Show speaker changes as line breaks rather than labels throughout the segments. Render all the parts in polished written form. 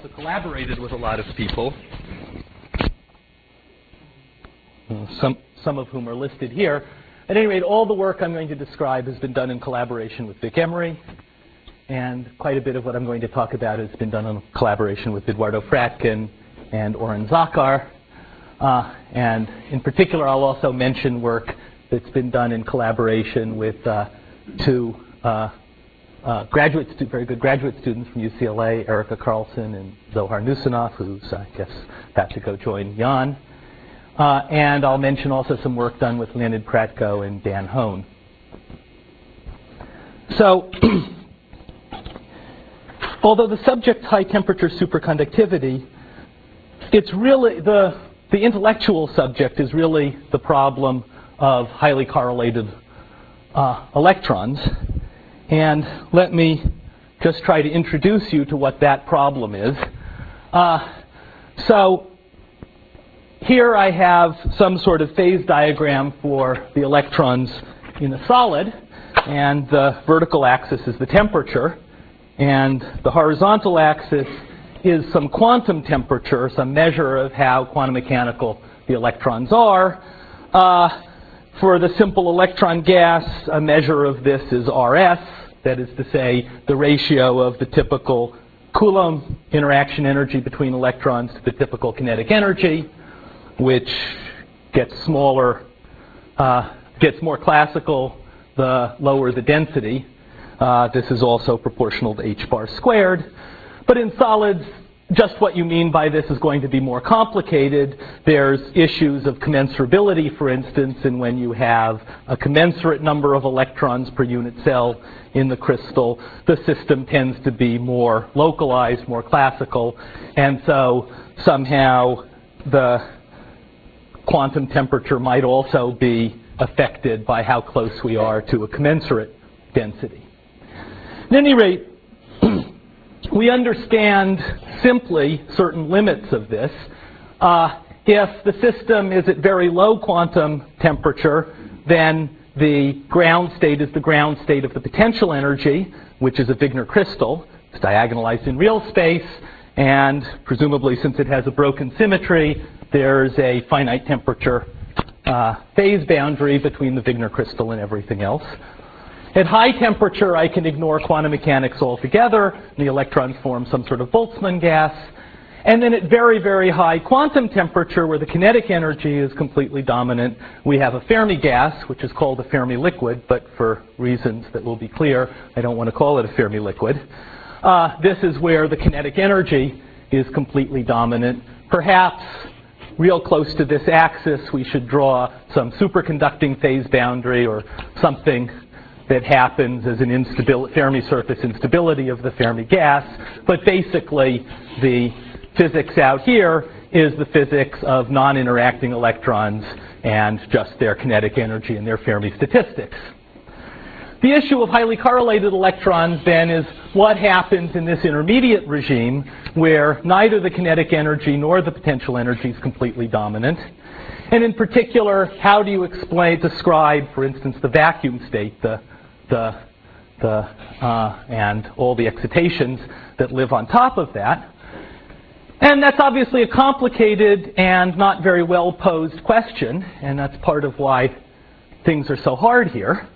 also collaborated with a lot of people, some of whom are listed here. At any rate, all the work I'm going to describe has been done in collaboration with Vic Emery, and quite a bit of what I'm going to talk about has been done in collaboration with Eduardo Fratkin and Oren Zakar. And in particular, I'll also mention work that's been done in collaboration with two very good graduate students from UCLA, Erica Carlson and Zohar Nusinoff, who's, I guess, about to go join Jan. And I'll mention also some work done with Leonid Kratko and Dan Hone. So, although the subject's high-temperature superconductivity, it's really the intellectual subject is really the problem of highly correlated electrons. And let me just try to introduce you to what that problem is. So here I have some sort of phase diagram for the electrons in a solid, and the vertical axis is the temperature, and the horizontal axis is some quantum temperature, some measure of how quantum mechanical the electrons are. For the simple electron gas, a measure of this is RS, that is to say, the ratio of the typical Coulomb interaction energy between electrons to the typical kinetic energy, which gets smaller, gets more classical the lower the density. This is also proportional to h bar squared. But in solids, just what you mean by this is going to be more complicated. There's issues of commensurability, for instance, and when you have a commensurate number of electrons per unit cell in the crystal, the system tends to be more localized, more classical, and so somehow the quantum temperature might also be affected by how close we are to a commensurate density. At any rate, we understand simply certain limits of this. If the system is at very low quantum temperature, then the ground state is the ground state of the potential energy, which is a Wigner crystal. It's diagonalized in real space, and presumably since it has a broken symmetry, there's a finite temperature phase boundary between the Wigner crystal and everything else. At high temperature, I can ignore quantum mechanics altogether. The electrons form some sort of Boltzmann gas. And then at very, very high quantum temperature, where the kinetic energy is completely dominant, we have a Fermi gas, which is called a Fermi liquid, but for reasons that will be clear, I don't want to call it a Fermi liquid. This is where the kinetic energy is completely dominant. Perhaps real close to this axis, we should draw some superconducting phase boundary or something that happens as an Fermi surface instability of the Fermi gas. But basically, the physics out here is the physics of non-interacting electrons and just their kinetic energy and their Fermi statistics. The issue of highly correlated electrons, then, is what happens in this intermediate regime where neither the kinetic energy nor the potential energy is completely dominant. And in particular, how do you describe, for instance, the vacuum state, and all the excitations that live on top of that? And that's obviously a complicated and not very well posed question, and that's part of why things are so hard here.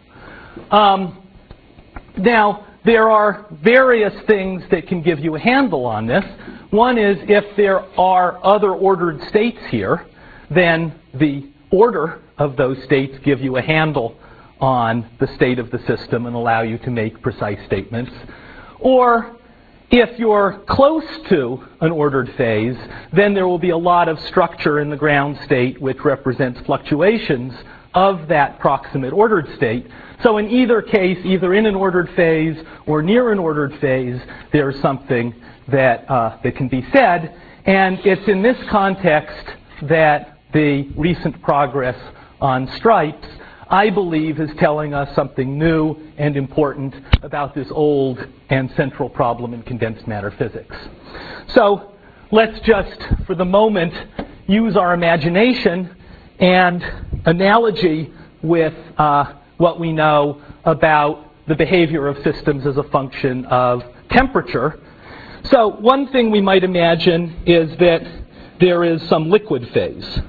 Now, there are various things that can give you a handle on this. One is if there are other ordered states here, then the order of those states give you a handle on the state of the system and allow you to make precise statements. Or if you're close to an ordered phase, then there will be a lot of structure in the ground state which represents fluctuations of that proximate ordered state. So in either case, either in an ordered phase or near an ordered phase, there's something that can be said. And it's in this context that the recent progress on stripes, I believe, is telling us something new and important about this old and central problem in condensed matter physics. So let's just, for the moment, use our imagination and analogy with what we know about the behavior of systems as a function of temperature. So one thing we might imagine is that there is some liquid phase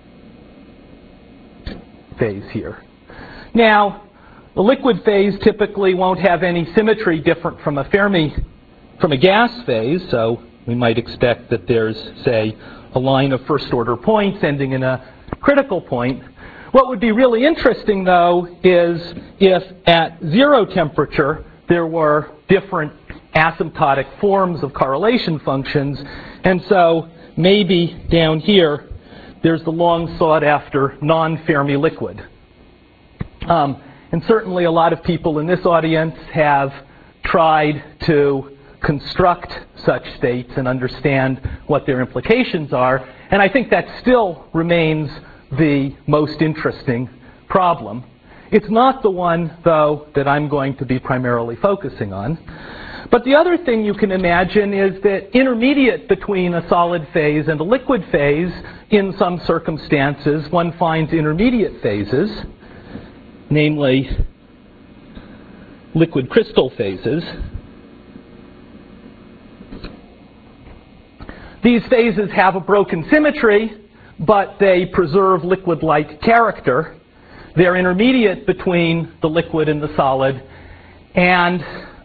here. Now, the liquid phase typically won't have any symmetry different from a gas phase, so we might expect that there's, say, a line of first-order points ending in a critical point. What would be really interesting, though, is if at zero temperature there were different asymptotic forms of correlation functions, and so maybe down here there's the long sought-after non-Fermi liquid. And certainly a lot of people in this audience have tried to construct such states and understand what their implications are, and I think that still remains the most interesting problem. It's not the one, though, that I'm going to be primarily focusing on. But the other thing you can imagine is that intermediate between a solid phase and a liquid phase, in some circumstances, one finds intermediate phases, namely liquid crystal phases. These phases have a broken symmetry, but they preserve liquid-like character. They're intermediate between the liquid and the solid, and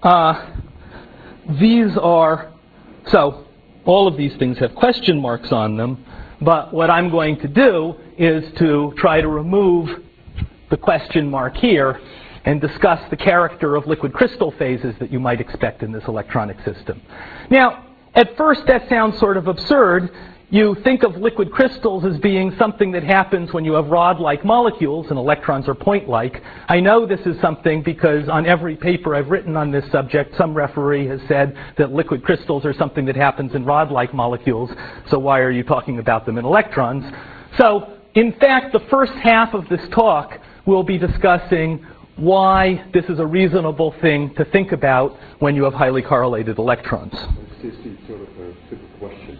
so all of these things have question marks on them, but what I'm going to do is to try to remove the question mark here and discuss the character of liquid crystal phases that you might expect in this electronic system. Now, at first that sounds sort of absurd. You think of liquid crystals as being something that happens when you have rod-like molecules and electrons are point-like. I know this is something because on every paper I've written on this subject, some referee has said that liquid crystals are something that happens in rod-like molecules, so why are you talking about them in electrons? So, in fact, the first half of this talk will be discussing why this is a reasonable thing to think about when you have highly correlated electrons.
This is sort of a simple question.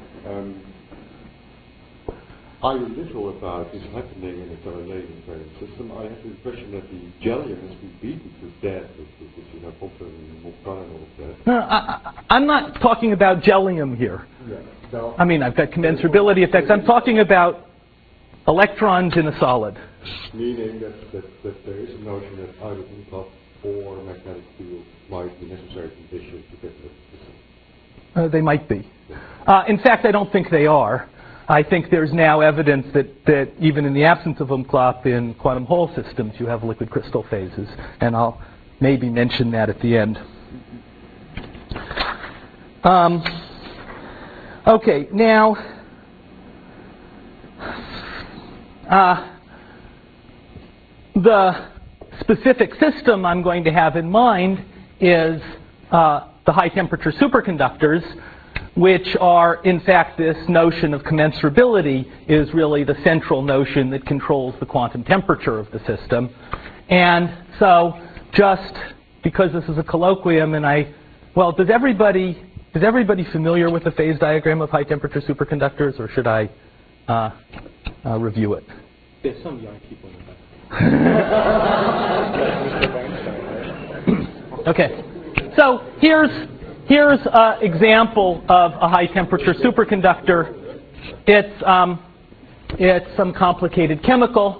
Are you literal about this happening in a correlated system? I have the impression that the gallium has been beaten to death with Popper and Mokar and all of that.
No, I'm not talking about gallium here.
Yeah. Now,
I mean, I've got commensurability effects. I'm talking about electrons in a solid.
Meaning that there is a notion that either impact or magnetic field might be necessary conditions to get to the system.
They might be. In fact, I don't think they are. I think there's now evidence that even in the absence of Umklapp in quantum Hall systems, you have liquid crystal phases. And I'll maybe mention that at the end. Okay, now, the specific system I'm going to have in mind is the high-temperature superconductors, which are, in fact, this notion of commensurability is really the central notion that controls the quantum temperature of the system. And so, just because this is a colloquium, and well, is everybody familiar with the phase diagram of high-temperature superconductors, or should I review it?
There's some young people in the back.
Okay, so here's an example of a high-temperature superconductor. It's some complicated chemical,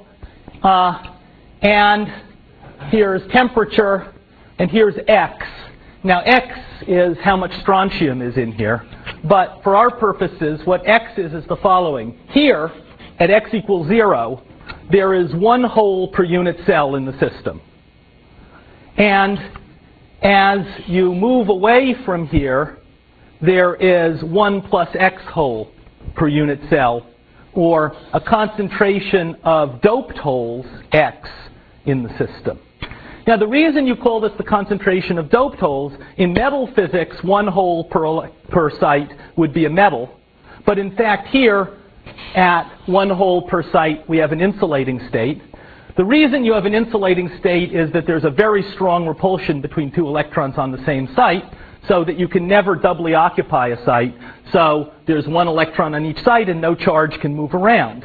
and here's temperature, and here's X. Now, X is how much strontium is in here, but for our purposes, what X is the following. Here, at X equals 0, there is one hole per unit cell in the system. And as you move away from here, there is 1 plus X hole per unit cell, or a concentration of doped holes, X, in the system. Now, the reason you call this the concentration of doped holes, in metal physics, 1 hole per site would be a metal. But in fact, here, at 1 hole per site, we have an insulating state. The reason you have an insulating state is that there's a very strong repulsion between 2 electrons on the same site, so that you can never doubly occupy a site. So there's 1 electron on each site, and no charge can move around.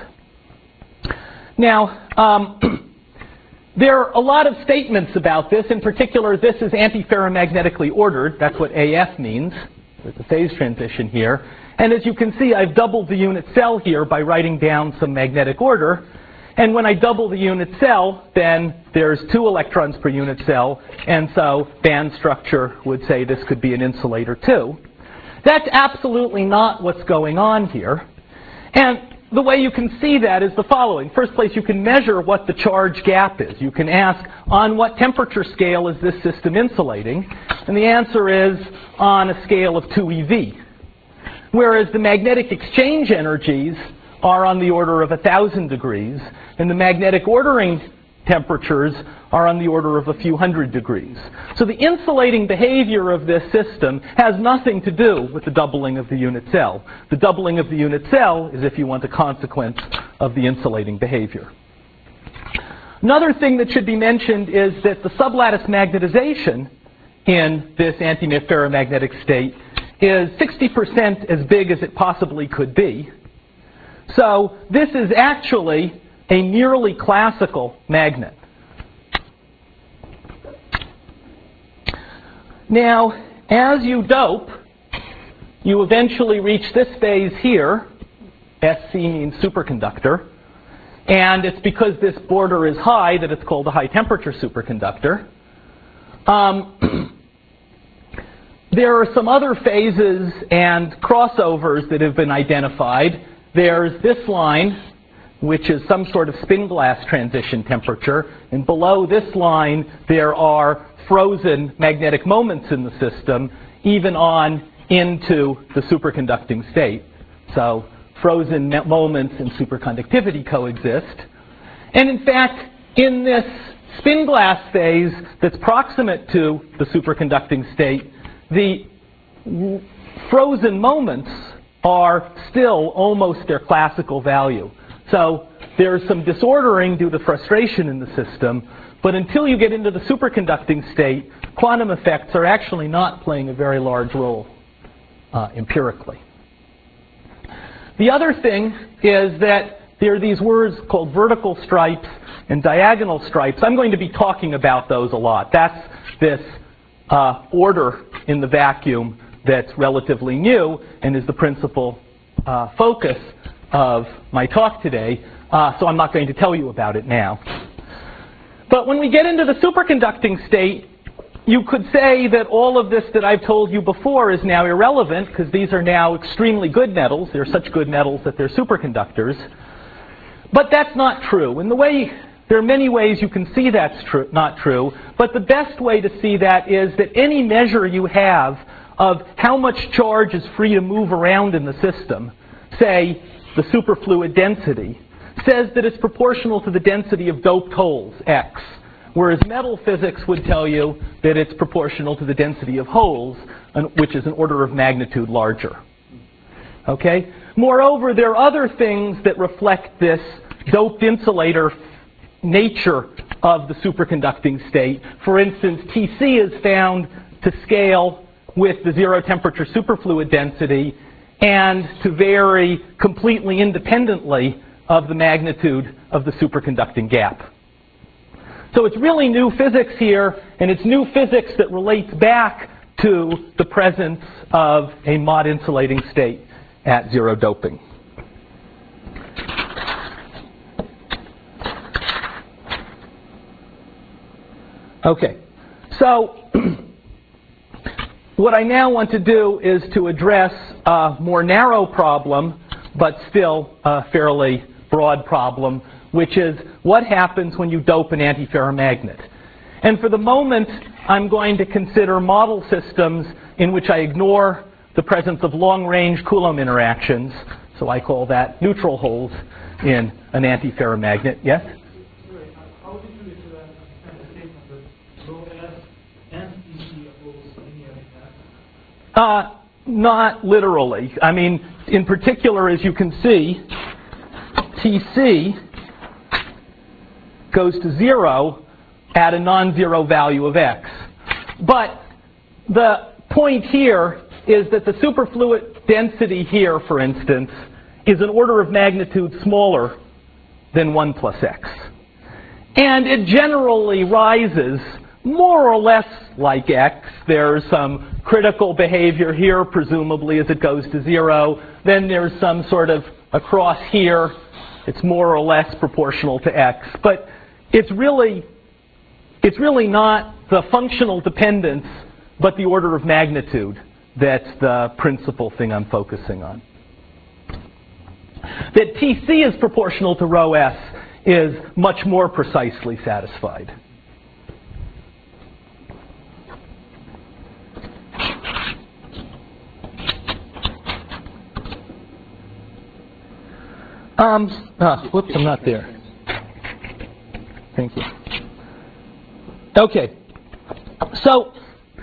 Now, there are a lot of statements about this. In particular, this is antiferromagnetically ordered. That's what AF means. There's a phase transition here. And as you can see, I've doubled the unit cell here by writing down some magnetic order. And when I double the unit cell, then there's 2 electrons per unit cell. And so band structure would say this could be an insulator too. That's absolutely not what's going on here. And the way you can see that is the following. First place, you can measure what the charge gap is. You can ask, on what temperature scale is this system insulating? And the answer is on a scale of 2 eV. Whereas the magnetic exchange energies are on the order of 1,000 degrees, and the magnetic ordering temperatures are on the order of a few hundred degrees. So the insulating behavior of this system has nothing to do with the doubling of the unit cell. The doubling of the unit cell is, if you want, a consequence of the insulating behavior. Another thing that should be mentioned is that the sublattice magnetization in this antiferromagnetic state is 60% as big as it possibly could be. So this is actually a nearly classical magnet. Now, as you dope, you eventually reach this phase here. SC means superconductor. And it's because this border is high that it's called a high temperature superconductor. There are some other phases and crossovers that have been identified. There's this line, which is some sort of spin glass transition temperature. And below this line, there are frozen magnetic moments in the system, even on into the superconducting state. So frozen moments and superconductivity coexist. And in fact, in this spin glass phase that's proximate to the superconducting state, the frozen moments are still almost their classical value. So there's some disordering due to frustration in the system, but until you get into the superconducting state, quantum effects are actually not playing a very large role empirically. The other thing is that there are these words called vertical stripes and diagonal stripes. I'm going to be talking about those a lot. That's this order in the vacuum that's relatively new and is the principal focus of my talk today, so I'm not going to tell you about it now. But when we get into the superconducting state, you could say that all of this that I've told you before is now irrelevant, because these are now extremely good metals. They're such good metals that they're superconductors. But that's not true. In the way, there are many ways you can see that's not true, but the best way to see that is that any measure you have of how much charge is free to move around in the system, say the superfluid density, says that it's proportional to the density of doped holes, x, whereas metal physics would tell you that it's proportional to the density of holes, which is an order of magnitude larger. Okay? Moreover, there are other things that reflect this doped insulator nature of the superconducting state. For instance, Tc is found to scale with the zero temperature superfluid density and to vary completely independently of the magnitude of the superconducting gap. So it's really new physics here, and it's new physics that relates back to the presence of a Mott insulating state at zero doping. Okay, so what I now want to do is to address a more narrow problem, but still a fairly broad problem, which is what happens when you dope an antiferromagnet. And for the moment, I'm going to consider model systems in which I ignore the presence of long-range Coulomb interactions. So I call that neutral holes in an antiferromagnet. Yes?
Sorry, how did you understand the statement that low S and DC oppose linear impact?
Not literally. I mean, in particular, as you can see, Tc goes to 0 at a non-zero value of x. But the point here is that the superfluid density here, for instance, is an order of magnitude smaller than 1 plus x. And it generally rises more or less like x. There's some critical behavior here, presumably, as it goes to 0. Then there's some sort of across here. It's more or less proportional to x. But it's really not the functional dependence, but the order of magnitude that's the principal thing I'm focusing on. That Tc is proportional to rho s is much more precisely satisfied. Whoops, I'm not there. Thank you. Okay. So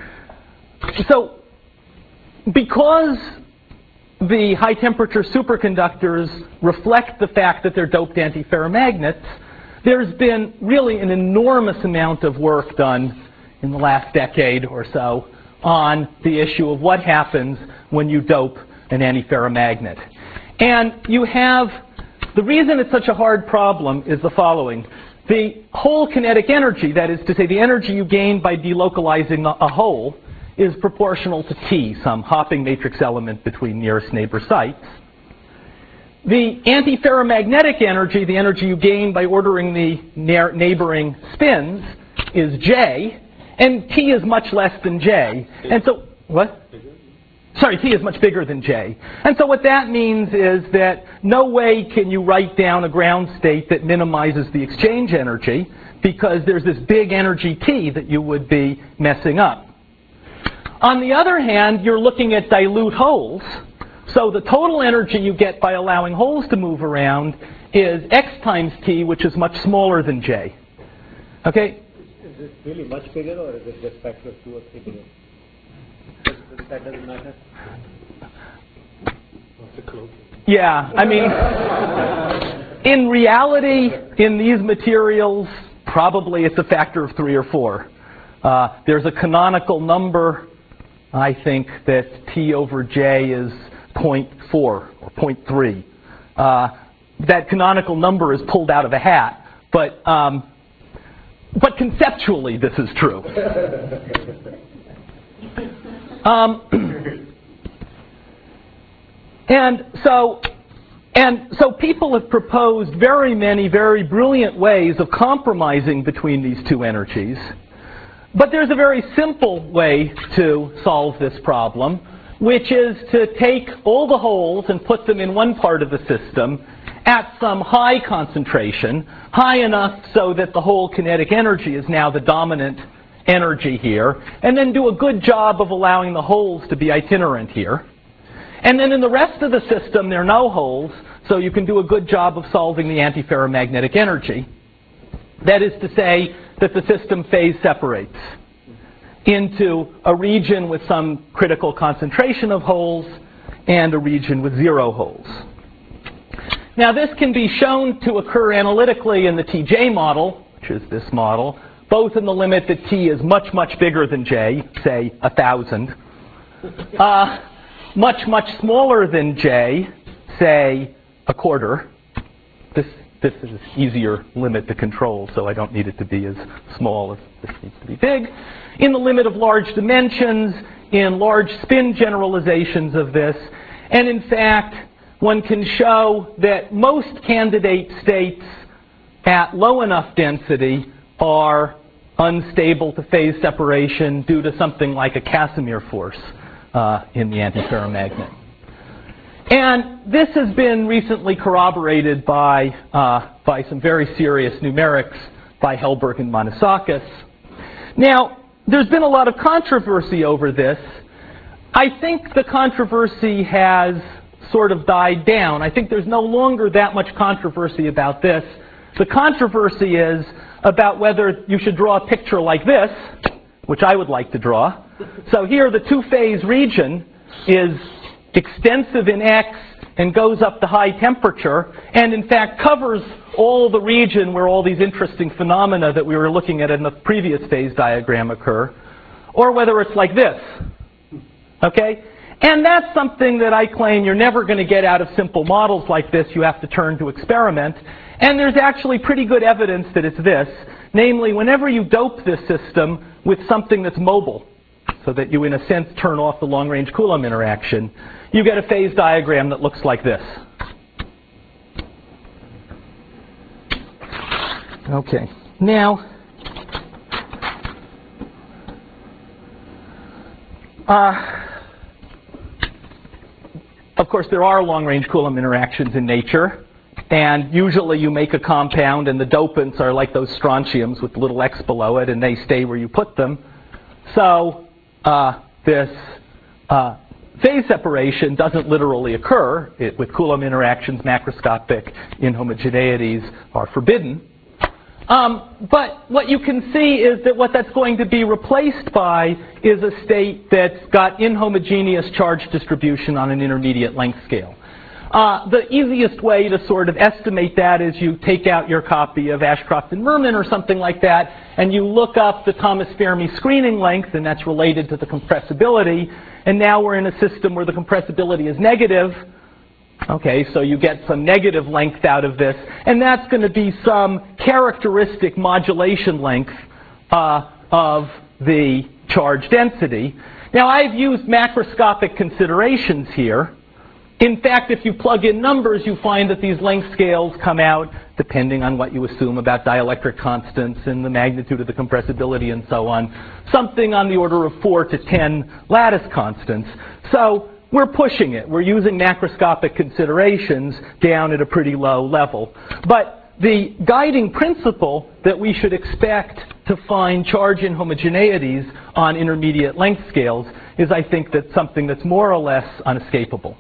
because the high temperature superconductors reflect the fact that they're doped antiferromagnets, there's been really an enormous amount of work done in the last decade or so on the issue of what happens when you dope an antiferromagnet. And you have, the reason it's such a hard problem is the following. The hole kinetic energy, that is to say the energy you gain by delocalizing a hole, is proportional to T, some hopping matrix element between nearest neighbor sites. The antiferromagnetic energy, the energy you gain by ordering the neighboring spins, is J, and T is much less than J. And so, what? Sorry, T is much bigger than J. And so what that means is that no way can you write down a ground state that minimizes the exchange energy, because there's this big energy T that you would be messing up. On the other hand, you're looking at dilute holes. So the total energy you get by allowing holes to move around is x times T, which is much smaller than J. Okay?
Is it really much bigger, or is it just factor of 2 or 3 bigger? That doesn't matter.
Yeah, I mean, in reality, in these materials, probably it's a factor of 3 or 4. There's a canonical number, I think, that T over J is 0.4 or 0.3. That canonical number is pulled out of a hat, but conceptually this is true. And so people have proposed very many very brilliant ways of compromising between these two energies. But there's a very simple way to solve this problem, which is to take all the holes and put them in one part of the system at some high concentration, high enough so that the whole kinetic energy is now the dominant energy here, and then do a good job of allowing the holes to be itinerant here. And then in the rest of the system, there are no holes, so you can do a good job of solving the antiferromagnetic energy. That is to say that the system phase separates into a region with some critical concentration of holes and a region with 0 holes. Now this can be shown to occur analytically in the TJ model, which is this model, both in the limit that T is much, much bigger than J, say 1,000, much, much smaller than J, say 1/4. This is an easier limit to control, so I don't need it to be as small as this needs to be big. In the limit of large dimensions, in large spin generalizations of this, and in fact, one can show that most candidate states at low enough density are unstable to phase separation due to something like a Casimir force in the antiferromagnet. And this has been recently corroborated by some very serious numerics by Helberg and Manisakis. Now, there's been a lot of controversy over this. I think the controversy has sort of died down. I think there's no longer that much controversy about this. The controversy is about whether you should draw a picture like this, which I would like to draw. So here the two-phase region is extensive in X and goes up to high temperature, and in fact covers all the region where all these interesting phenomena that we were looking at in the previous phase diagram occur, or whether it's like this. Okay? And that's something that I claim you're never going to get out of simple models like this. You have to turn to experiment. And there's actually pretty good evidence that it's this. Namely, whenever you dope this system with something that's mobile, so that you, in a sense, turn off the long-range Coulomb interaction, you get a phase diagram that looks like this. Okay, now, of course, there are long-range Coulomb interactions in nature, and usually you make a compound and the dopants are like those strontiums with the little X below it, and they stay where you put them. So this phase separation doesn't literally occur. With Coulomb interactions, macroscopic inhomogeneities are forbidden. But what you can see is that what that's going to be replaced by is a state that's got inhomogeneous charge distribution on an intermediate length scale. The easiest way to sort of estimate that is you take out your copy of Ashcroft and Mermin or something like that, and you look up the Thomas-Fermi screening length, and that's related to the compressibility. And now we're in a system where the compressibility is negative. Okay, so you get some negative length out of this, and that's going to be some characteristic modulation length of the charge density. Now, I've used macroscopic considerations here. In fact, if you plug in numbers, you find that these length scales come out, depending on what you assume about dielectric constants and the magnitude of the compressibility and so on, something on the order of 4 to 10 lattice constants. So we're pushing it. We're using macroscopic considerations down at a pretty low level. But the guiding principle that we should expect to find charge inhomogeneities on intermediate length scales is, I think, that something that's more or less unescapable.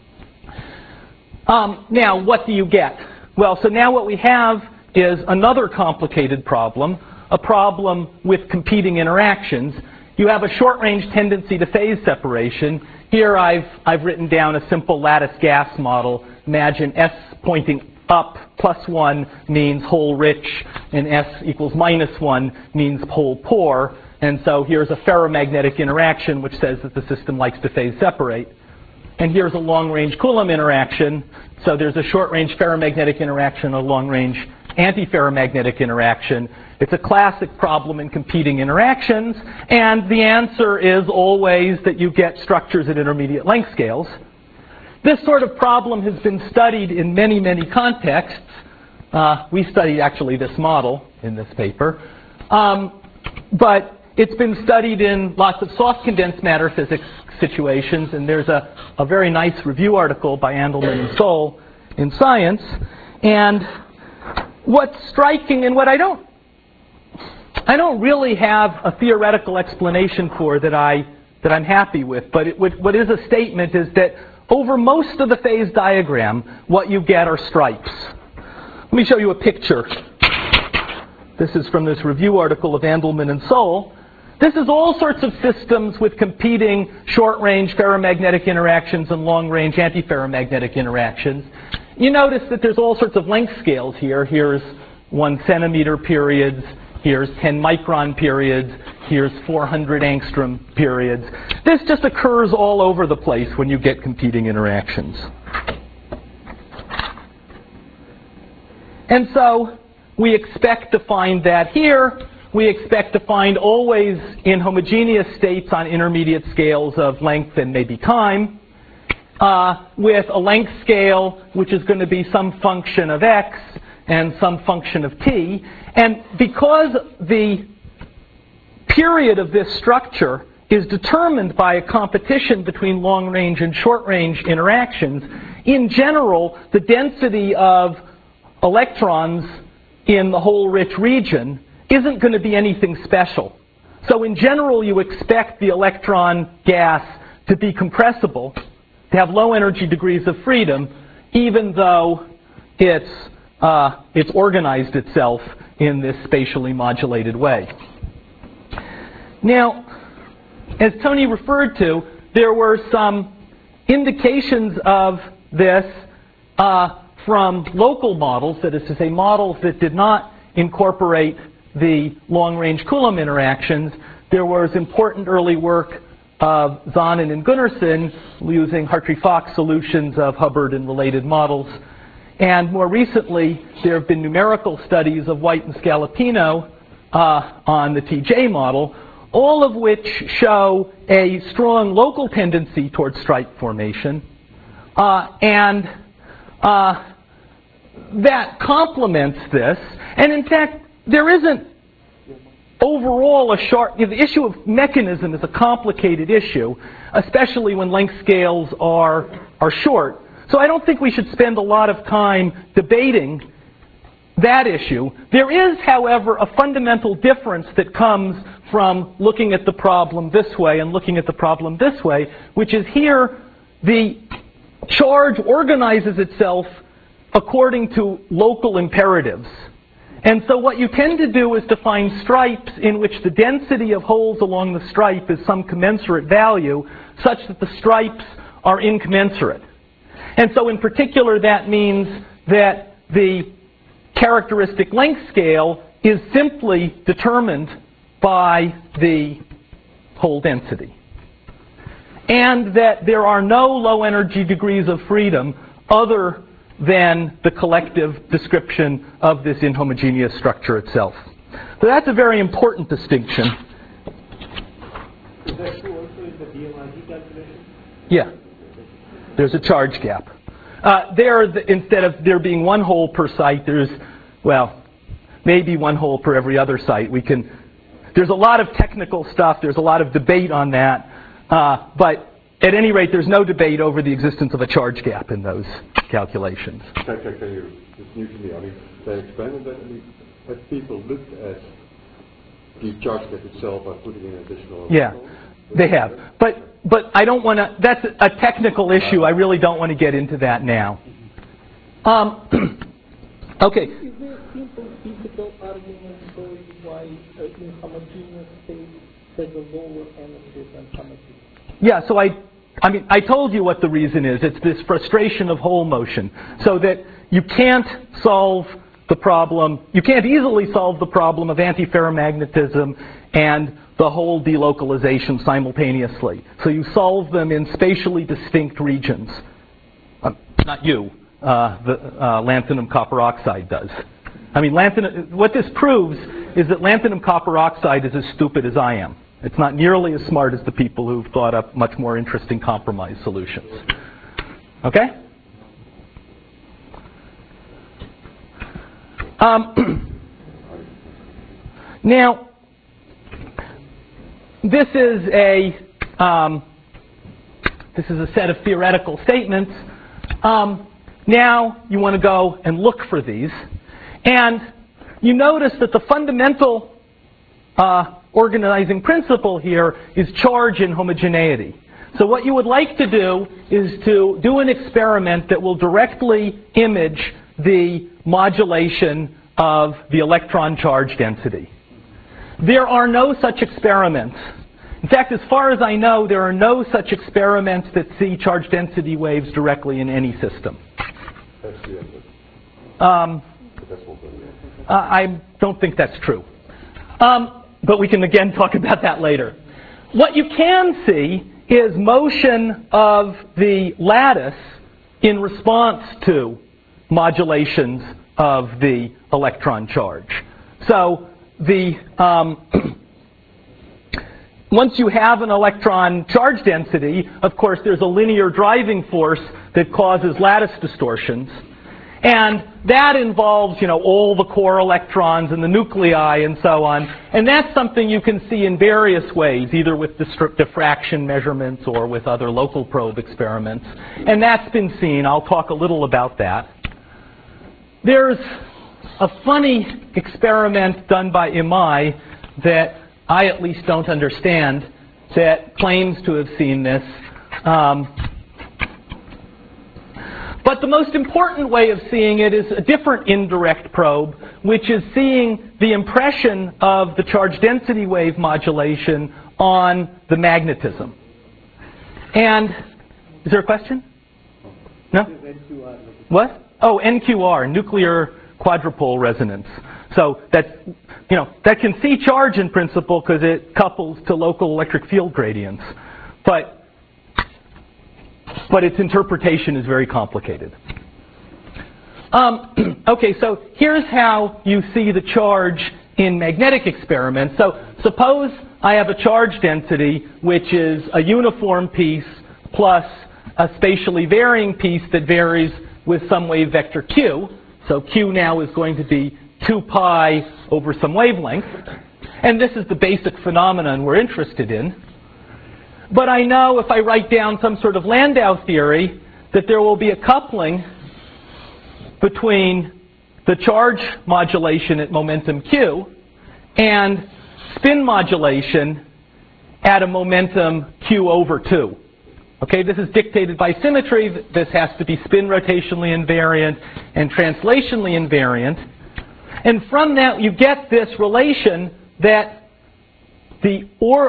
Now, what do you get? Well, so now what we have is another complicated problem, a problem with competing interactions. You have a short-range tendency to phase separation. Here I've written down a simple lattice gas model. Imagine S pointing up +1 means hole rich, and S equals -1 means hole poor. And so here's a ferromagnetic interaction which says that the system likes to phase separate. And here's a long-range Coulomb interaction. So there's a short-range ferromagnetic interaction, a long-range antiferromagnetic interaction. It's a classic problem in competing interactions, and the answer is always that you get structures at intermediate length scales. This sort of problem has been studied in many, many contexts. We studied actually this model in this paper. But it's been studied in lots of soft condensed matter physics situations, and there's a very nice review article by Andelman and Soll in Science. And what's striking, and what I don't really have a theoretical explanation for that I'm happy with, but what is a statement is that over most of the phase diagram, what you get are stripes. Let me show you a picture. This is from this review article of Andelman and Soll. This is all sorts of systems with competing short-range ferromagnetic interactions and long-range antiferromagnetic interactions. You notice that there's all sorts of length scales here. Here's 1 centimeter periods. Here's 10 micron periods. Here's 400 angstrom periods. This just occurs all over the place when you get competing interactions. And so we expect to find that here. We expect to find always inhomogeneous states on intermediate scales of length and maybe time, with a length scale which is going to be some function of x and some function of t. And because the period of this structure is determined by a competition between long-range and short-range interactions, in general, the density of electrons in the hole-rich region isn't going to be anything special. So in general, you expect the electron gas to be compressible, to have low energy degrees of freedom, even though it's organized itself in this spatially modulated way. Now, as Tony referred to, there were some indications of this from local models, that is to say, models that did not incorporate the long-range Coulomb interactions. There was important early work of Zonen and Gunnarsson using Hartree-Fock solutions of Hubbard and related models. And more recently, there have been numerical studies of White and Scalapino on the TJ model. all of which show a strong local tendency towards stripe formation. And that complements this. And in fact, there isn't overall the issue of mechanism is a complicated issue, especially when length scales are short. So I don't think we should spend a lot of time debating that issue. There is, however, a fundamental difference that comes from looking at the problem this way and looking at the problem this way, which is here the charge organizes itself according to local imperatives. And so what you tend to do is to find stripes in which the density of holes along the stripe is some commensurate value such that the stripes are incommensurate. And so in particular that means that the characteristic length scale is simply determined by the hole density. And that there are no low energy degrees of freedom other than the collective description of this inhomogeneous structure itself. So that's a very important distinction.
Is that true also in the DMRG calculation?
Yeah. There's a charge gap. Instead of there being one hole per site, there's, well, maybe one hole per every other site. There's a lot of technical stuff. There's a lot of debate on that. But at any rate, there's no debate over the existence of a charge gap in those calculations.
Can you, it's new to me, I mean, they expanded that, I mean, have people looked at the charge gap itself by putting in additional...
Yeah, they have. But I don't want to, that's a technical issue. I really don't want to get into that now. Okay.
Is there a simple physical argument showing why in homogeneous state there's a lower energy than homogeneous? Yeah,
so I told you what the reason is. It's this frustration of hole motion. So that you can't solve the problem, you can't easily solve the problem of antiferromagnetism and the hole delocalization simultaneously. So you solve them in spatially distinct regions. Not you, lanthanum copper oxide does. I mean, what this proves is that lanthanum copper oxide is as stupid as I am. It's not nearly as smart as the people who've thought up much more interesting compromise solutions. Okay? Now, this is a set of theoretical statements. Now you want to go and look for these. And you notice that the fundamental organizing principle here is charge inhomogeneity. So what you would like to do is to do an experiment that will directly image the modulation of the electron charge density. There are no such experiments. In fact, as far as I know, there are no such experiments that see charge density waves directly in any system. I don't think that's true. But we can again talk about that later. What you can see is motion of the lattice in response to modulations of the electron charge. So once you have an electron charge density, of course, there's a linear driving force that causes lattice distortions. And that involves, all the core electrons and the nuclei and so on. And that's something you can see in various ways, either with diffraction measurements or with other local probe experiments. And that's been seen. I'll talk a little about that. There's a funny experiment done by Imai that I at least don't understand that claims to have seen this. But the most important way of seeing it is a different indirect probe, which is seeing the impression of the charge density wave modulation on the magnetism. And, is there a question? No? What? Oh, NQR, nuclear quadrupole resonance. So that can see charge in principle because it couples to local electric field gradients. But its interpretation is very complicated. Okay, so here's how you see the charge in magnetic experiments. So suppose I have a charge density, which is a uniform piece plus a spatially varying piece that varies with some wave vector q. So q now is going to be 2 pi over some wavelength. And this is the basic phenomenon we're interested in. But I know if I write down some sort of Landau theory that there will be a coupling between the charge modulation at momentum q and spin modulation at a momentum q over 2. Okay, this is dictated by symmetry. This has to be spin rotationally invariant and translationally invariant. And from that you get this relation that the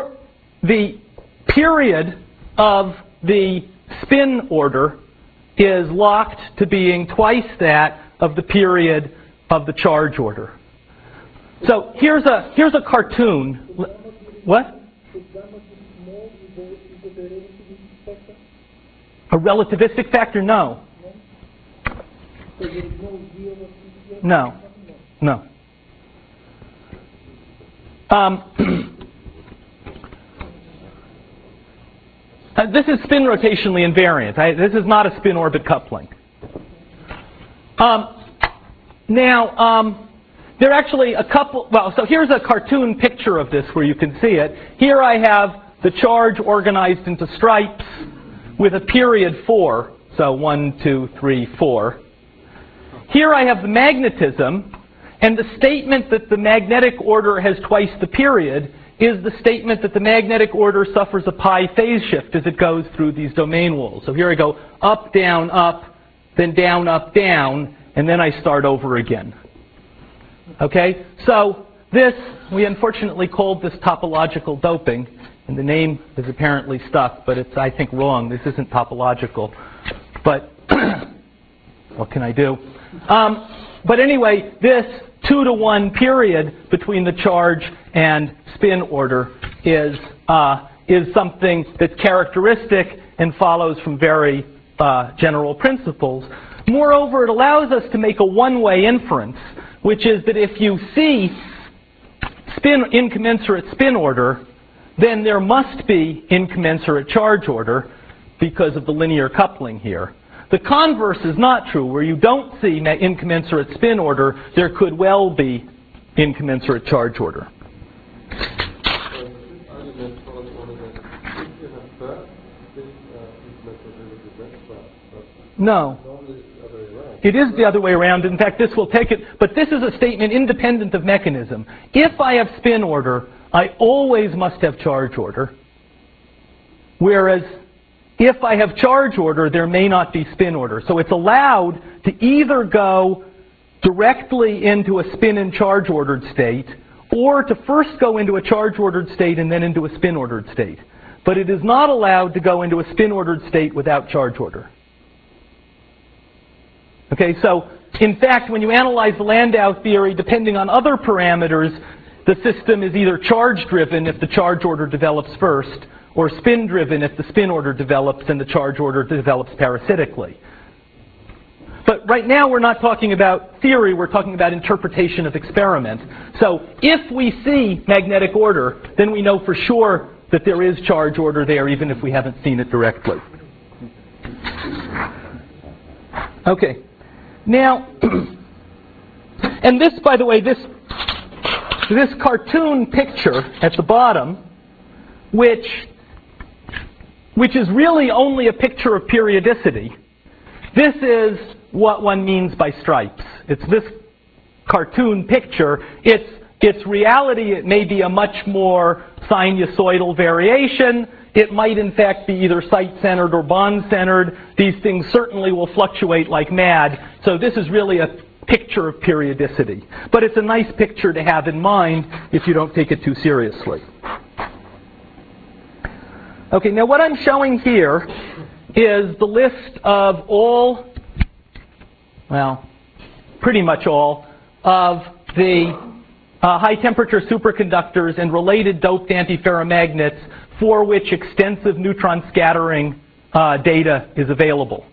period of the spin order is locked to being twice that of the period of the charge order. So here's a cartoon. What? A relativistic factor? No. No. No. This is spin rotationally invariant. This is not a spin-orbit coupling. There are actually a couple, so here's a cartoon picture of this where you can see it. Here I have the charge organized into stripes with a period 4. So 1, 2, 3, 4. Here I have the magnetism, and the statement that the magnetic order has twice the period is the statement that the magnetic order suffers a pi phase shift as it goes through these domain walls. So here I go up, then down, up, down, and then I start over again. Okay? So this, we unfortunately called this topological doping, and the name is apparently stuck, but it's, I think, wrong. This isn't topological. But what can I do? But anyway, this 2-to-1 period between the charge and spin order is something that's characteristic and follows from very general principles. Moreover, it allows us to make a one-way inference, which is that if you see incommensurate spin order, then there must be incommensurate charge order because of the linear coupling here. The converse is not true. Where you don't see incommensurate spin order, there could well be incommensurate charge order. No. It is the other way around. In fact, this will take it. But this is a statement independent of mechanism. If I have spin order, I always must have charge order. Whereas if I have charge order, there may not be spin order. So it's allowed to either go directly into a spin and charge ordered state, or to first go into a charge ordered state and then into a spin ordered state. But it is not allowed to go into a spin ordered state without charge order. Okay, so in fact, when you analyze the Landau theory, depending on other parameters, the system is either charge-driven if the charge order develops first, or spin-driven if the spin order develops and the charge order develops parasitically. But right now we're not talking about theory, we're talking about interpretation of experiment. So if we see magnetic order, then we know for sure that there is charge order there, even if we haven't seen it directly. Okay. Now, and this, by the way, this cartoon picture at the bottom, which is really only a picture of periodicity, this is what one means by stripes. It's this cartoon picture. Its reality, it may be a much more sinusoidal variation. It might, in fact, be either site-centered or bond-centered. These things certainly will fluctuate like mad. So this is really a picture of periodicity. But it's a nice picture to have in mind if you don't take it too seriously. Okay, now what I'm showing here is the list of all, well, pretty much all, of the high-temperature superconductors and related doped antiferromagnets for which extensive neutron scattering data is available.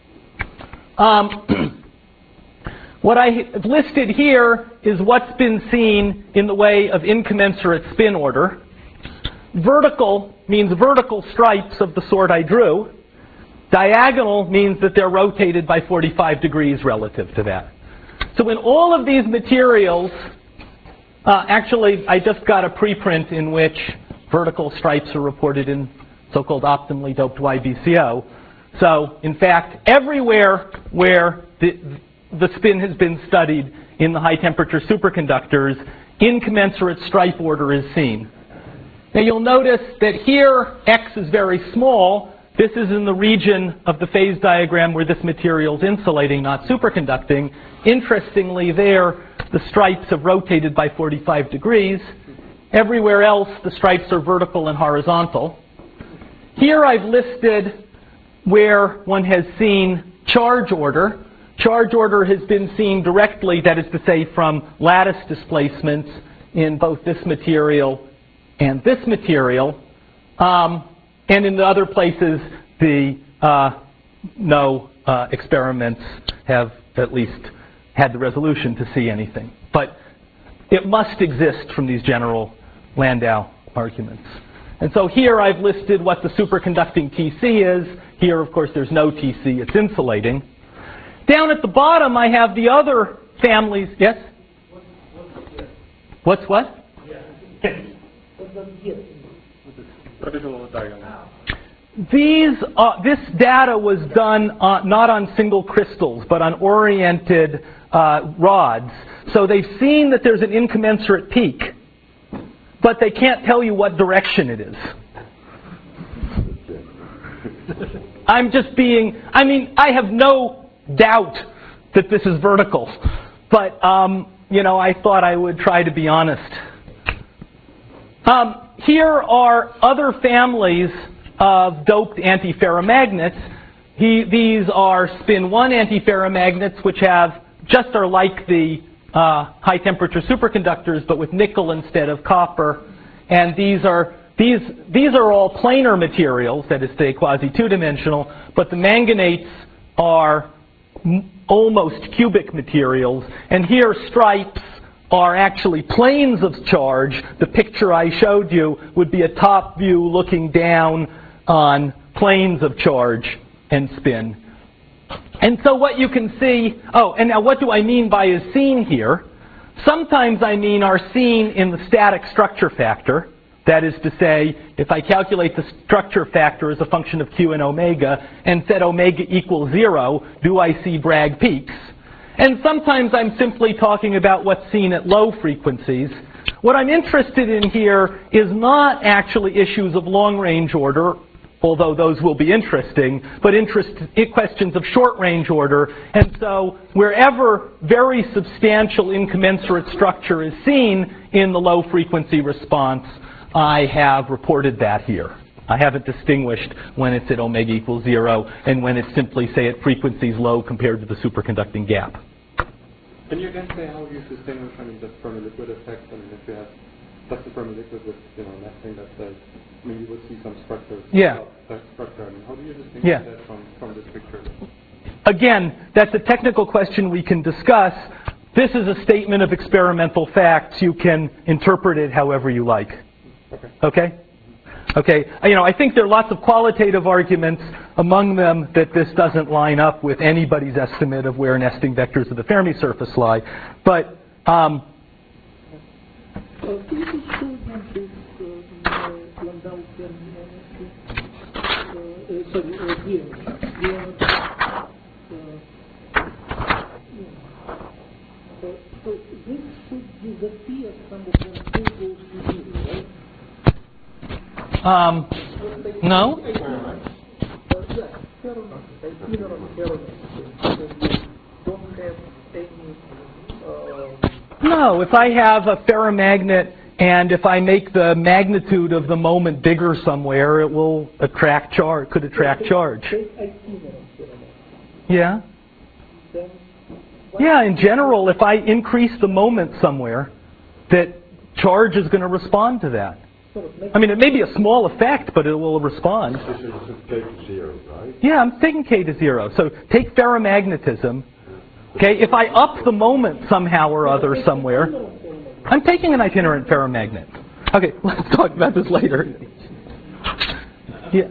What I have listed here is what's been seen in the way of incommensurate spin order. vertical means vertical stripes of the sort I drew. Diagonal means that they're rotated by 45 degrees relative to that. So in all of these materials, actually, I just got a preprint in which vertical stripes are reported in so-called optimally doped YBCO. So, in fact, everywhere where the spin has been studied in the high-temperature superconductors, incommensurate stripe order is seen. Now, you'll notice that here, X is very small. This is in the region of the phase diagram where this material is insulating, not superconducting. Interestingly, there, the stripes have rotated by 45 degrees. Everywhere else, the stripes are vertical and horizontal. Here I've listed where one has seen charge order. Charge order has been seen directly, that is to say, from lattice displacements in both this material and this material. And in the other places, no experiments have at least had the resolution to see anything. But it must exist from these general Landau arguments. And so here I've listed what the superconducting TC is. Here, of course, there's no TC. It's insulating. Down at the bottom, I have the other families. Yes? What's what? This data was done not on single crystals, but on oriented rods. So they've seen that there's an incommensurate peak, but they can't tell you what direction it is. I have no doubt that this is vertical, but, I thought I would try to be honest. Here are other families of doped antiferromagnets. These are spin 1 antiferromagnets, which are like the high temperature superconductors, but with nickel instead of copper. And these are all planar materials, that is to say quasi two-dimensional, but the manganates are almost cubic materials. And here stripes are actually planes of charge. The picture I showed you would be a top view looking down on planes of charge and spin. And so what you can see, and now what do I mean by is seen here? Sometimes I mean are seen in the static structure factor. That is to say, if I calculate the structure factor as a function of Q and omega and set omega equals 0, do I see Bragg peaks? And sometimes I'm simply talking about what's seen at low frequencies. What I'm interested in here is not actually issues of long-range order, although those will be interesting, but questions of short-range order. And so wherever very substantial incommensurate structure is seen in the low-frequency response, I have reported that here. I haven't distinguished when it's at omega equals 0 and when it's simply, say, at frequencies low compared to the superconducting gap.
Can you again say how you distinguish, the fermi-liquid effect? If you have just the fermi-liquid with, nesting that says, you will see some structures.
Yeah.
That structure. How do you distinguish that from this picture?
Again, that's a technical question we can discuss. This is a statement of experimental facts. You can interpret it however you like. Okay? Okay. I think there are lots of qualitative arguments, among them that this doesn't line up with anybody's estimate of where nesting vectors of the Fermi surface lie. But
so this should disappear from the goes to 0, right?
No. No, if I have a ferromagnet and if I make the magnitude of the moment bigger somewhere, it will attract charge. Could attract charge. Yeah. Yeah, in general, if I increase the moment somewhere, that charge is going to respond to that. It may be a small effect, but it will respond.
This is K to 0, right?
Yeah, I'm taking K to 0. So take ferromagnetism. Okay, if I up the moment somehow or other somewhere, I'm taking an itinerant ferromagnet. Okay, let's talk about this later. Yeah.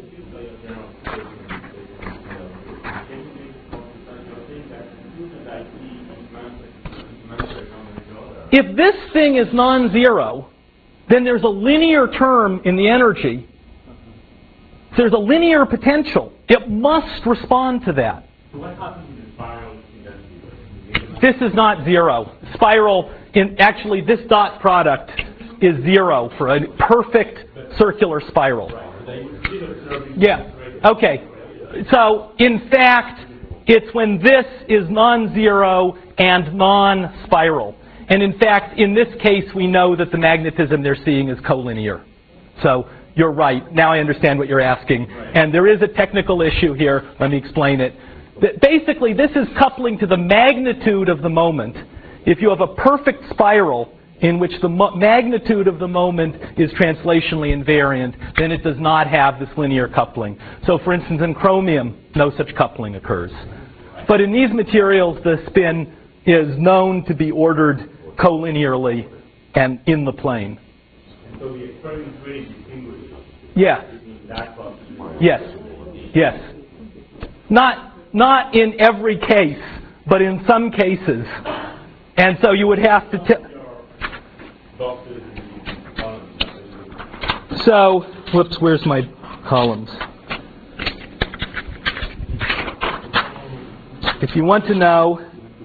If this thing is non-zero, then there's a linear term in the energy. There's a linear potential. It must respond to that.
So what happens in the spiral?
This is not zero. Spiral, actually this dot product is zero for a perfect circular spiral. Yeah, okay. So in fact, it's when this is non-zero and non-spiral. And in fact, in this case, we know that the magnetism they're seeing is collinear. So you're right. Now I understand what you're asking. And there is a technical issue here. Let me explain it. Basically, this is coupling to the magnitude of the moment. If you have a perfect spiral in which the magnitude of the moment is translationally invariant, then it does not have this linear coupling. So for instance, in chromium, no such coupling occurs. But in these materials, the spin is known to be ordered collinearly and in the plane.
And so the experiment really distinguishes
Yeah.
between that process.
Yes. Yes. Not in every case, but in some cases. And so you would have to So, whoops, where's my columns? If you want to know,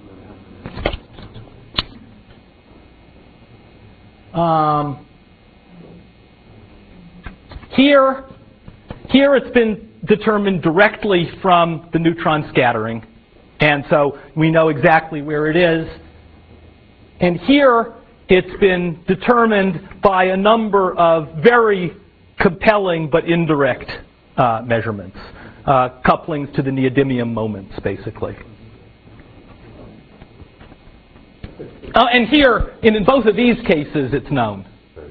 here it's been determined directly from the neutron scattering, and so we know exactly where it is. And here it's been determined by a number of very compelling but indirect measurements, couplings to the neodymium moments, basically. And here, in both of these cases, it's known.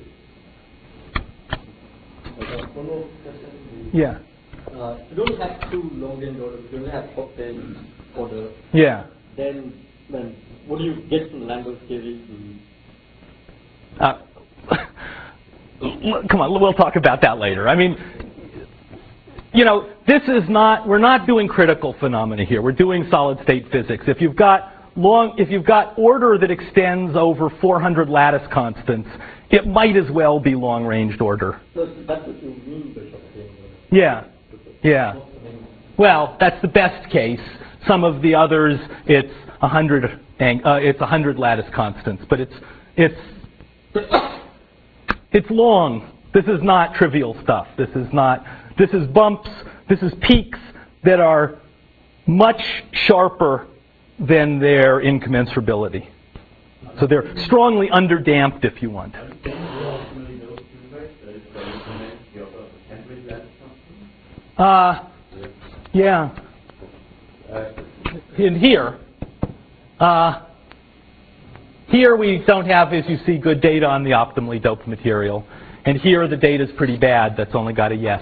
Yeah.
You don't have two long-range orders, you only have short-range order.
Yeah.
Then what do you get from Lang's theory?
Come on, we'll talk about that later. I mean, you know, we're not doing critical phenomena here. We're doing solid-state physics. If you've got order that extends over 400 lattice constants, it might as well be long-ranged order.
So that's what you mean by short-range order.
Yeah. Yeah. Well, that's the best case. Some of the others, it's 100 lattice constants, but it's long. This is not trivial stuff. This is bumps. This is peaks that are much sharper than their incommensurability. So they're strongly underdamped, if you want. Yeah. In here we don't have, as you see, good data on the optimally doped material. And here the data is pretty bad. That's only got a yes.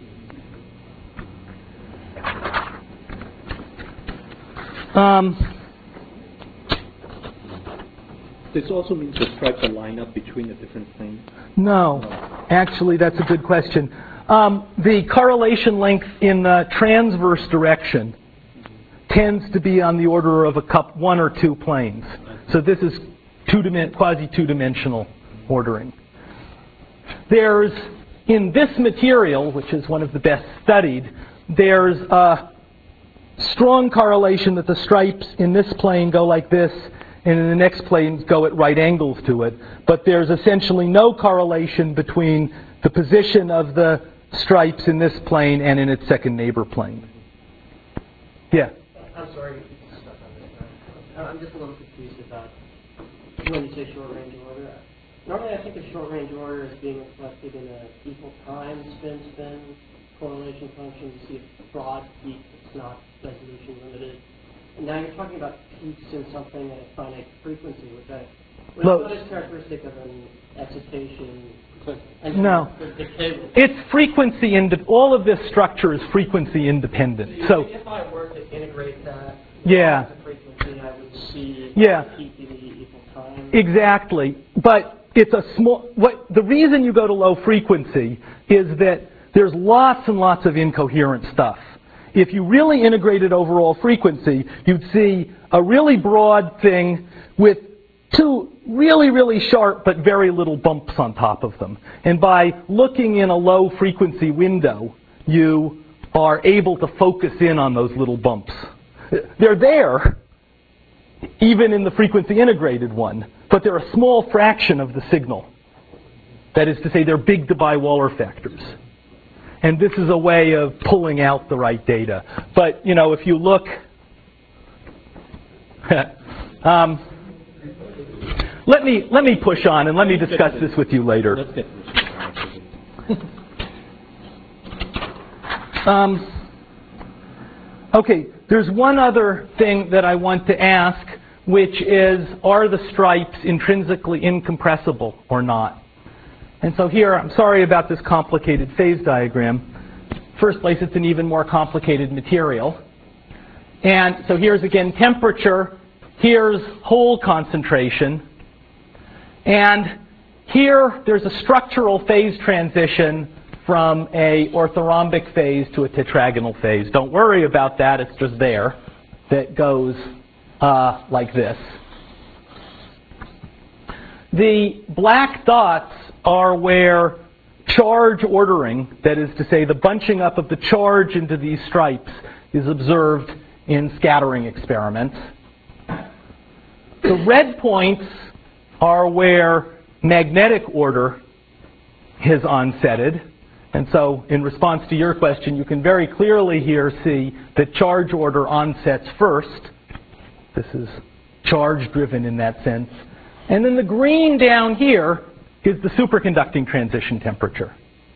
This also means the stripes are lined up between the different planes? No.
Actually, that's a good question. The correlation length in the transverse direction tends to be on the order of one or two planes. So this is quasi two-dimensional ordering. There's, in this material, which is one of the best studied, there's a strong correlation that the stripes in this plane go like this, and in the next plane go at right angles to it. But there's essentially no correlation between the position of the stripes in this plane and in its second neighbor plane. Yeah?
I'm sorry. I'm just a little confused about when you say short-range order. Normally I think of short-range order as being reflected in an equal time spin correlation function. You see a broad peak that's not resolution limited. And now you're talking about peaks in something at a finite frequency, which not as characteristic of an excitation.
No. It's frequency all of this structure is frequency independent. So
if I were to integrate that
to
frequency, I would see
peak
in the equal time.
Exactly. But it's a small, the reason you go to low frequency is that there's lots and lots of incoherent stuff. If you really integrated overall frequency, you'd see a really broad thing with two really, really sharp but very little bumps on top of them. And by looking in a low frequency window, you are able to focus in on those little bumps. They're there, even in the frequency integrated one, but they're a small fraction of the signal. That is to say, they're big Debye-Waller factors. And this is a way of pulling out the right data. But, you know, if you look... let me push on and let me discuss this with you later. Okay, there's one other thing that I want to ask, which is, are the stripes intrinsically incompressible or not? And so here, I'm sorry about this complicated phase diagram. First place, it's an even more complicated material. And so here's, again, temperature. Here's hole concentration. And here, there's a structural phase transition from a orthorhombic phase to a tetragonal phase. Don't worry about that. It's just there. That goes like this. The black dots are where charge ordering, that is to say the bunching up of the charge into these stripes, is observed in scattering experiments. The red points are where magnetic order is onsetted. And so in response to your question, you can very clearly here see that charge order onsets first. This is charge driven in that sense. And then the green down here is the superconducting transition temperature.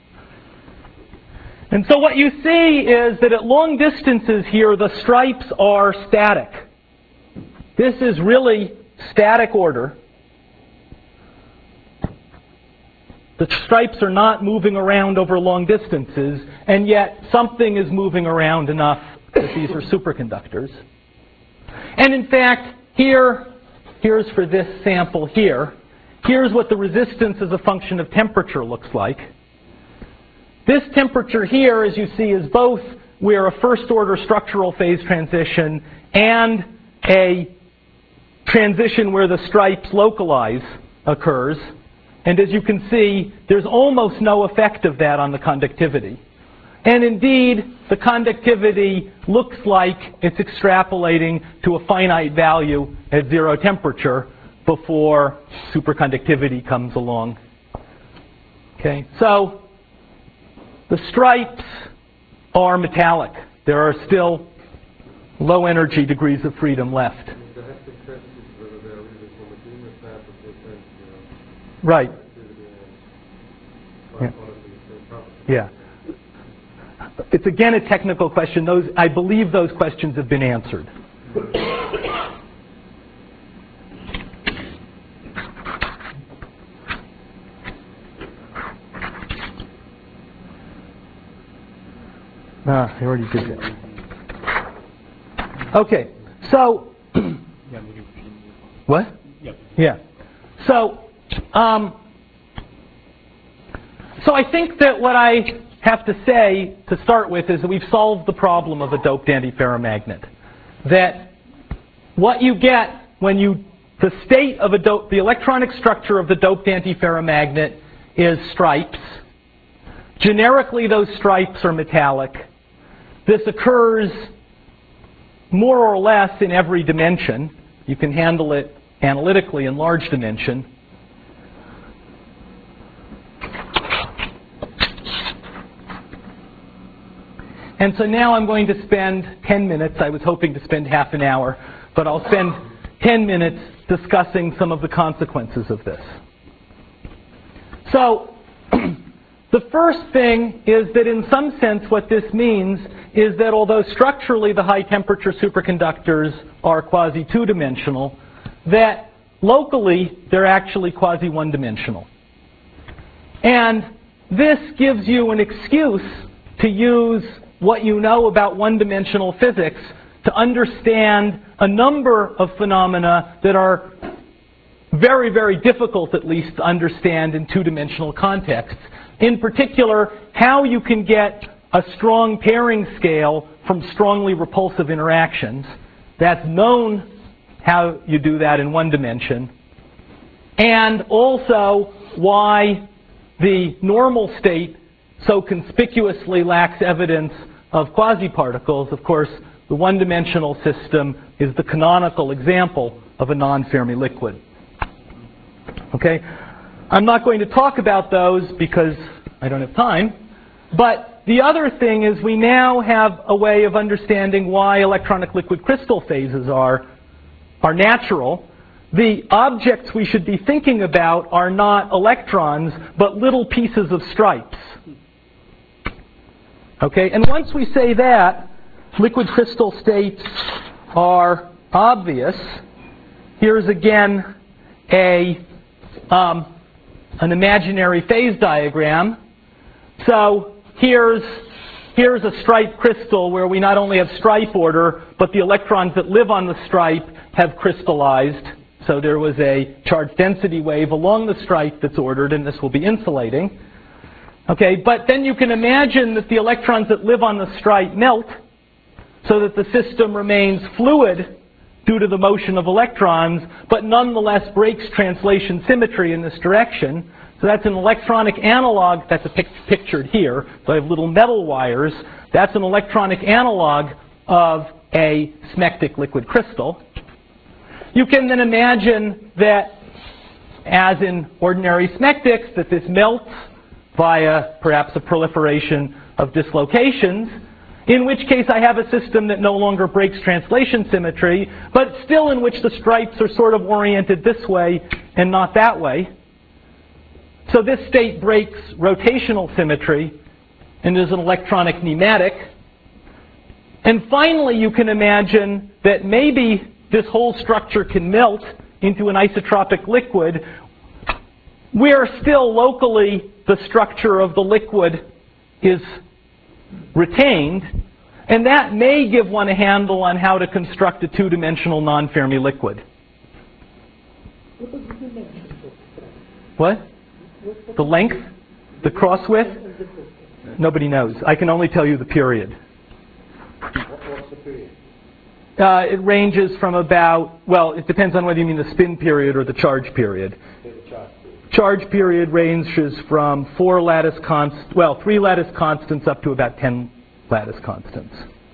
And so what you see is that at long distances here, the stripes are static. This is really static order. The stripes are not moving around over long distances, and yet something is moving around enough that these are superconductors. And in fact, here's for this sample here. Here's what the resistance as a function of temperature looks like. This temperature here, as you see, is both where a first-order structural phase transition and a transition where the stripes localize occurs. And as you can see, there's almost no effect of that on the conductivity. And indeed, the conductivity looks like it's extrapolating to a finite value at zero temperature before superconductivity comes along. Okay, so the stripes are metallic. There are still low energy degrees of freedom left. Right. Yeah. Yeah. It's again a technical question. I believe those questions have been answered. I already did that. Okay. So, what? Yeah. So I think that what I have to say to start with is that we've solved the problem of a doped antiferromagnet. That what you get when the state of the electronic structure of the doped antiferromagnet is stripes. Generically, those stripes are metallic. This occurs more or less in every dimension. You can handle it analytically in large dimension. And so now I'm going to spend 10 minutes. I was hoping to spend half an hour, but I'll spend 10 minutes discussing some of the consequences of this. So the first thing is that in some sense what this means is that although structurally the high temperature superconductors are quasi two-dimensional, that locally they're actually quasi one-dimensional. And this gives you an excuse to use what you know about one-dimensional physics to understand a number of phenomena that are very, very difficult, at least, to understand in two-dimensional contexts. In particular, how you can get a strong pairing scale from strongly repulsive interactions. That's known how you do that in one dimension. And also why the normal state so conspicuously lacks evidence of quasiparticles. Of course, the one-dimensional system is the canonical example of a non-Fermi liquid. Okay? I'm not going to talk about those because I don't have time. But the other thing is we now have a way of understanding why electronic liquid crystal phases are natural. The objects we should be thinking about are not electrons, but little pieces of stripes. Okay? And once we say that, liquid crystal states are obvious. Here's again an imaginary phase diagram. So here's a stripe crystal where we not only have stripe order, but the electrons that live on the stripe have crystallized. So there was a charge density wave along the stripe that's ordered, and this will be insulating. Okay, but then you can imagine that the electrons that live on the stripe melt so that the system remains fluid due to the motion of electrons, but nonetheless breaks translation symmetry in this direction. So that's an electronic analog that's pictured here. So I have little metal wires. That's an electronic analog of a smectic liquid crystal. You can then imagine that, as in ordinary smectics, that this melts via perhaps a proliferation of dislocations, in which case I have a system that no longer breaks translation symmetry, but still in which the stripes are sort of oriented this way and not that way. So this state breaks rotational symmetry and is an electronic nematic. And finally, you can imagine that maybe this whole structure can melt into an isotropic liquid where still locally the structure of the liquid is retained. And that may give one a handle on how to construct a two-dimensional non-Fermi liquid.
What is the dimension?
What? The length? The cross width? Nobody knows. I can only tell you the period.
What's the period?
It ranges from about, well, it depends on whether you mean the spin period or the charge period.
Say the charge period.
Charge period ranges from 3 lattice constants up to about 10 lattice constants.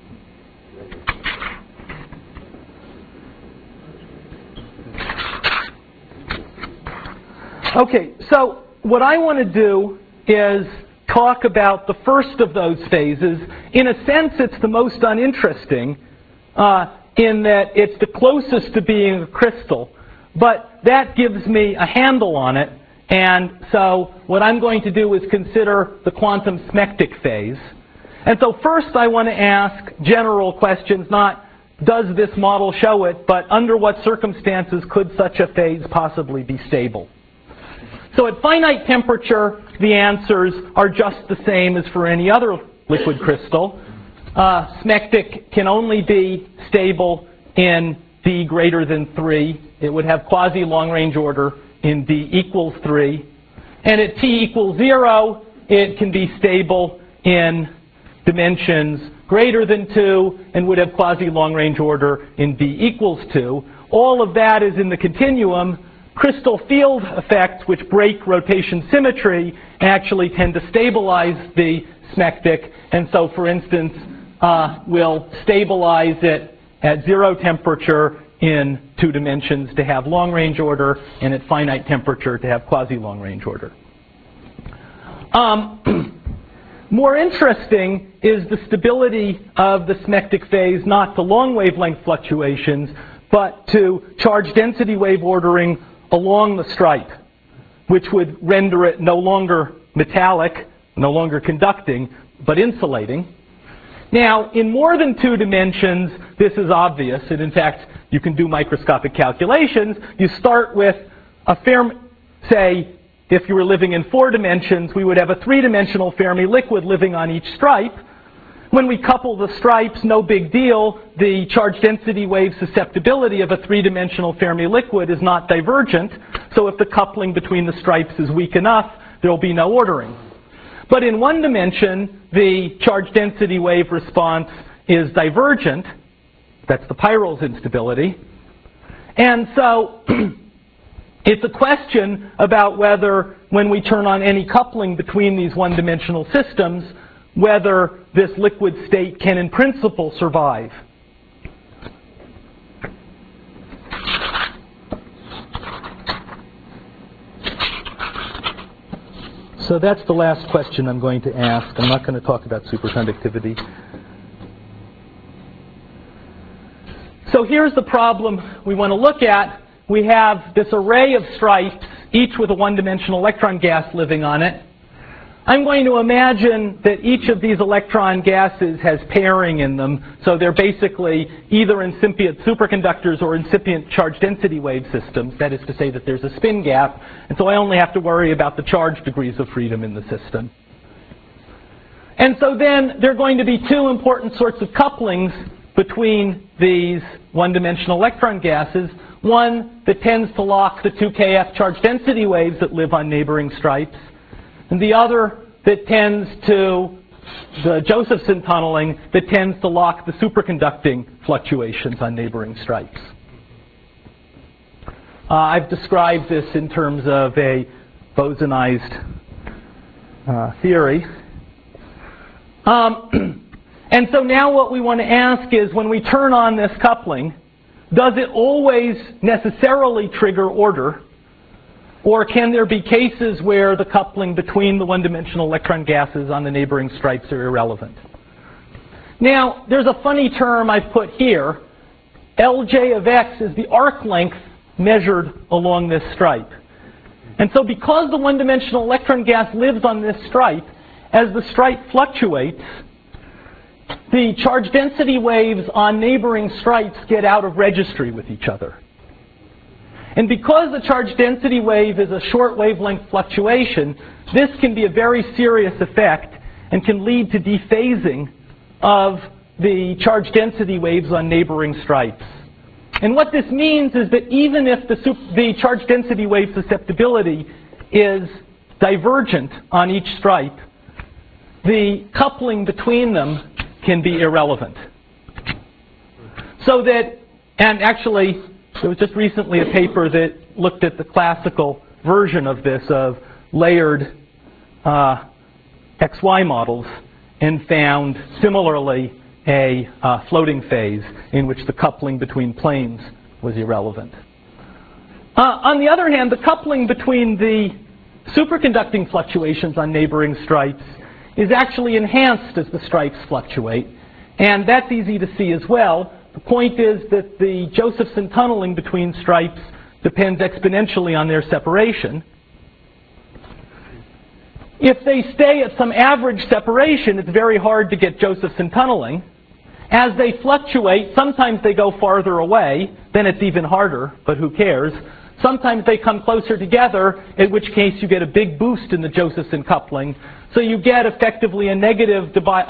Okay, so what I want to do is talk about the first of those phases. In a sense, it's the most uninteresting, in that it's the closest to being a crystal. But that gives me a handle on it. And so what I'm going to do is consider the quantum smectic phase. And so first I want to ask general questions, not does this model show it, but under what circumstances could such a phase possibly be stable? So at finite temperature, the answers are just the same as for any other liquid crystal. Smectic can only be stable in D greater than 3. It would have quasi-long-range order in D equals 3. And at T equals 0, it can be stable in dimensions greater than 2 and would have quasi-long-range order in D equals 2. All of that is in the continuum. Crystal field effects, which break rotation symmetry, actually tend to stabilize the smectic. And so, for instance, we'll stabilize it at 0 temperature in 2 dimensions to have long-range order, and at finite temperature to have quasi-long-range order. More interesting is the stability of the smectic phase, not to long wavelength fluctuations, but to charge density wave ordering along the stripe, which would render it no longer metallic, no longer conducting, but insulating. Now, in more than 2 dimensions, this is obvious, and in fact, you can do microscopic calculations. You start with a Fermi, say, if you were living in 4 dimensions, we would have a 3-dimensional Fermi liquid living on each stripe. when we couple the stripes, no big deal. The charge density wave susceptibility of a three-dimensional Fermi liquid is not divergent. So if the coupling between the stripes is weak enough, there will be no ordering. But in one dimension, the charge density wave response is divergent. That's the Peierls instability. And so it's a question about whether, when we turn on any coupling between these one-dimensional systems, whether this liquid state can in principle survive. So that's the last question I'm going to ask. I'm not going to talk about superconductivity. So here's the problem we want to look at. We have this array of stripes, each with a one-dimensional electron gas living on it. I'm going to imagine that each of these electron gases has pairing in them, so they're basically either incipient superconductors or incipient charge density wave systems. That is to say that there's a spin gap, and so I only have to worry about the charge degrees of freedom in the system. And so then there are going to be two important sorts of couplings between these one-dimensional electron gases. One that tends to lock the 2kF charge density waves that live on neighboring stripes, and the other that tends to, the Josephson tunneling, that tends to lock the superconducting fluctuations on neighboring stripes. I've described this in terms of a bosonized theory. And so now what we want to ask is, when we turn on this coupling, does it always necessarily trigger order? Or can there be cases where the coupling between the one-dimensional electron gases on the neighboring stripes are irrelevant? Now, there's a funny term I've put here. Lj of x is the arc length measured along this stripe. And so because the one-dimensional electron gas lives on this stripe, as the stripe fluctuates, the charge density waves on neighboring stripes get out of registry with each other. And because the charge density wave is a short wavelength fluctuation, this can be a very serious effect and can lead to dephasing of the charge density waves on neighboring stripes. And what this means is that even if the charge density wave susceptibility is divergent on each stripe, the coupling between them can be irrelevant. So that, and actually, there was just recently a paper that looked at the classical version of this, of layered XY models, and found similarly a floating phase in which the coupling between planes was irrelevant. On the other hand, the coupling between the superconducting fluctuations on neighboring stripes is actually enhanced as the stripes fluctuate, and that's easy to see as well. The point is that the Josephson tunneling between stripes depends exponentially on their separation. If they stay at some average separation, it's very hard to get Josephson tunneling. As they fluctuate, sometimes they go farther away, then it's even harder, but who cares? Sometimes they come closer together, in which case you get a big boost in the Josephson coupling. So you get effectively a negative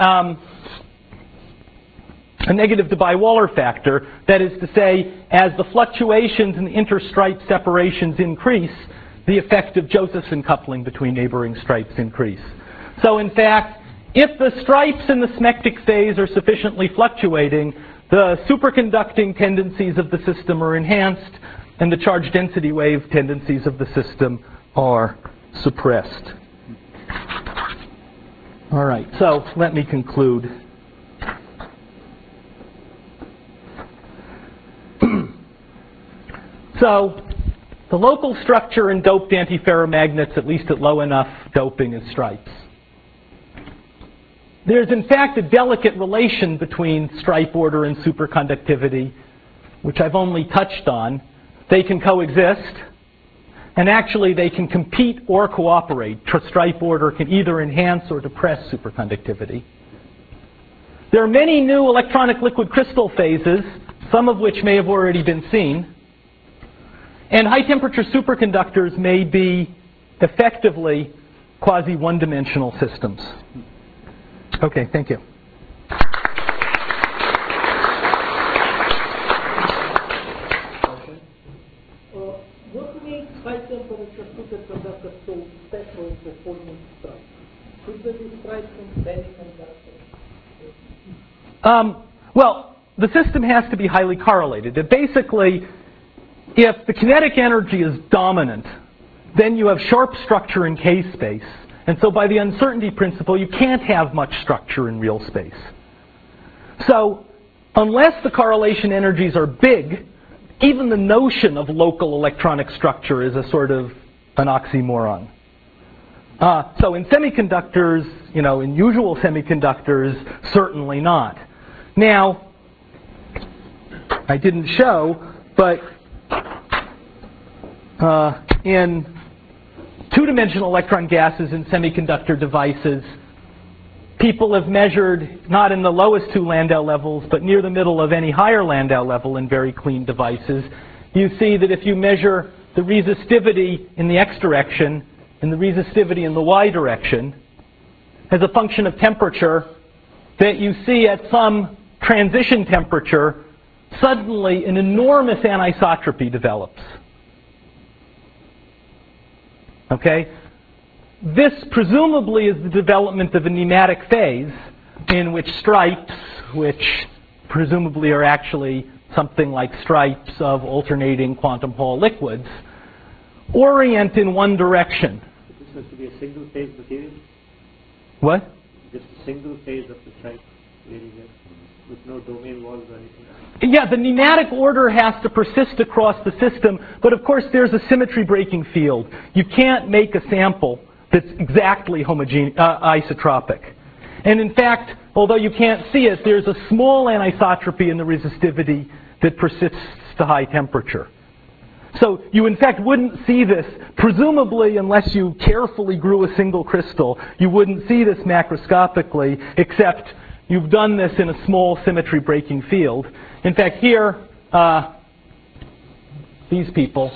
Debye-Waller factor. That is to say, as the fluctuations in the interstripe separations increase, the effect of Josephson coupling between neighboring stripes increase. So in fact, if the stripes in the smectic phase are sufficiently fluctuating, the superconducting tendencies of the system are enhanced, and the charge density wave tendencies of the system are suppressed. All right, so let me conclude. So the local structure in doped antiferromagnets, at least at low enough doping, is stripes. There's in fact a delicate relation between stripe order and superconductivity, which I've only touched on. They can coexist, and actually they can compete or cooperate. Stripe order can either enhance or depress superconductivity. There are many new electronic liquid crystal phases, some of which may have already been seen. And high-temperature superconductors may be effectively quasi-one-dimensional systems. Okay, thank you.
are so special for forming stripes. Could they be stripes in semiconductors?
Well, the system has to be highly correlated. That basically, if the kinetic energy is dominant, then you have sharp structure in K-space. And so by the uncertainty principle, you can't have much structure in real space. So unless the correlation energies are big, even the notion of local electronic structure is a sort of an oxymoron. So in semiconductors, in usual semiconductors, certainly not. Now, I didn't show, but in two-dimensional electron gases in semiconductor devices, people have measured, not in the lowest two Landau levels, but near the middle of any higher Landau level in very clean devices. You see that if you measure the resistivity in the x direction and the resistivity in the y direction as a function of temperature, that you see at some transition temperature, suddenly an enormous anisotropy develops. Okay? This presumably is the development of a nematic phase in which stripes, which presumably are actually something like stripes of alternating quantum Hall liquids, orient in one direction.
This has to be a single phase material?
What?
Just a single phase of the stripe, really, with no domain walls or anything?
Yeah, the nematic order has to persist across the system, but of course there's a symmetry breaking field. You can't make a sample that's exactly isotropic. And in fact, although you can't see it, there's a small anisotropy in the resistivity that persists to high temperature. So you in fact wouldn't see this, presumably unless you carefully grew a single crystal, you wouldn't see this macroscopically, except you've done this in a small symmetry breaking field. In fact, here, these people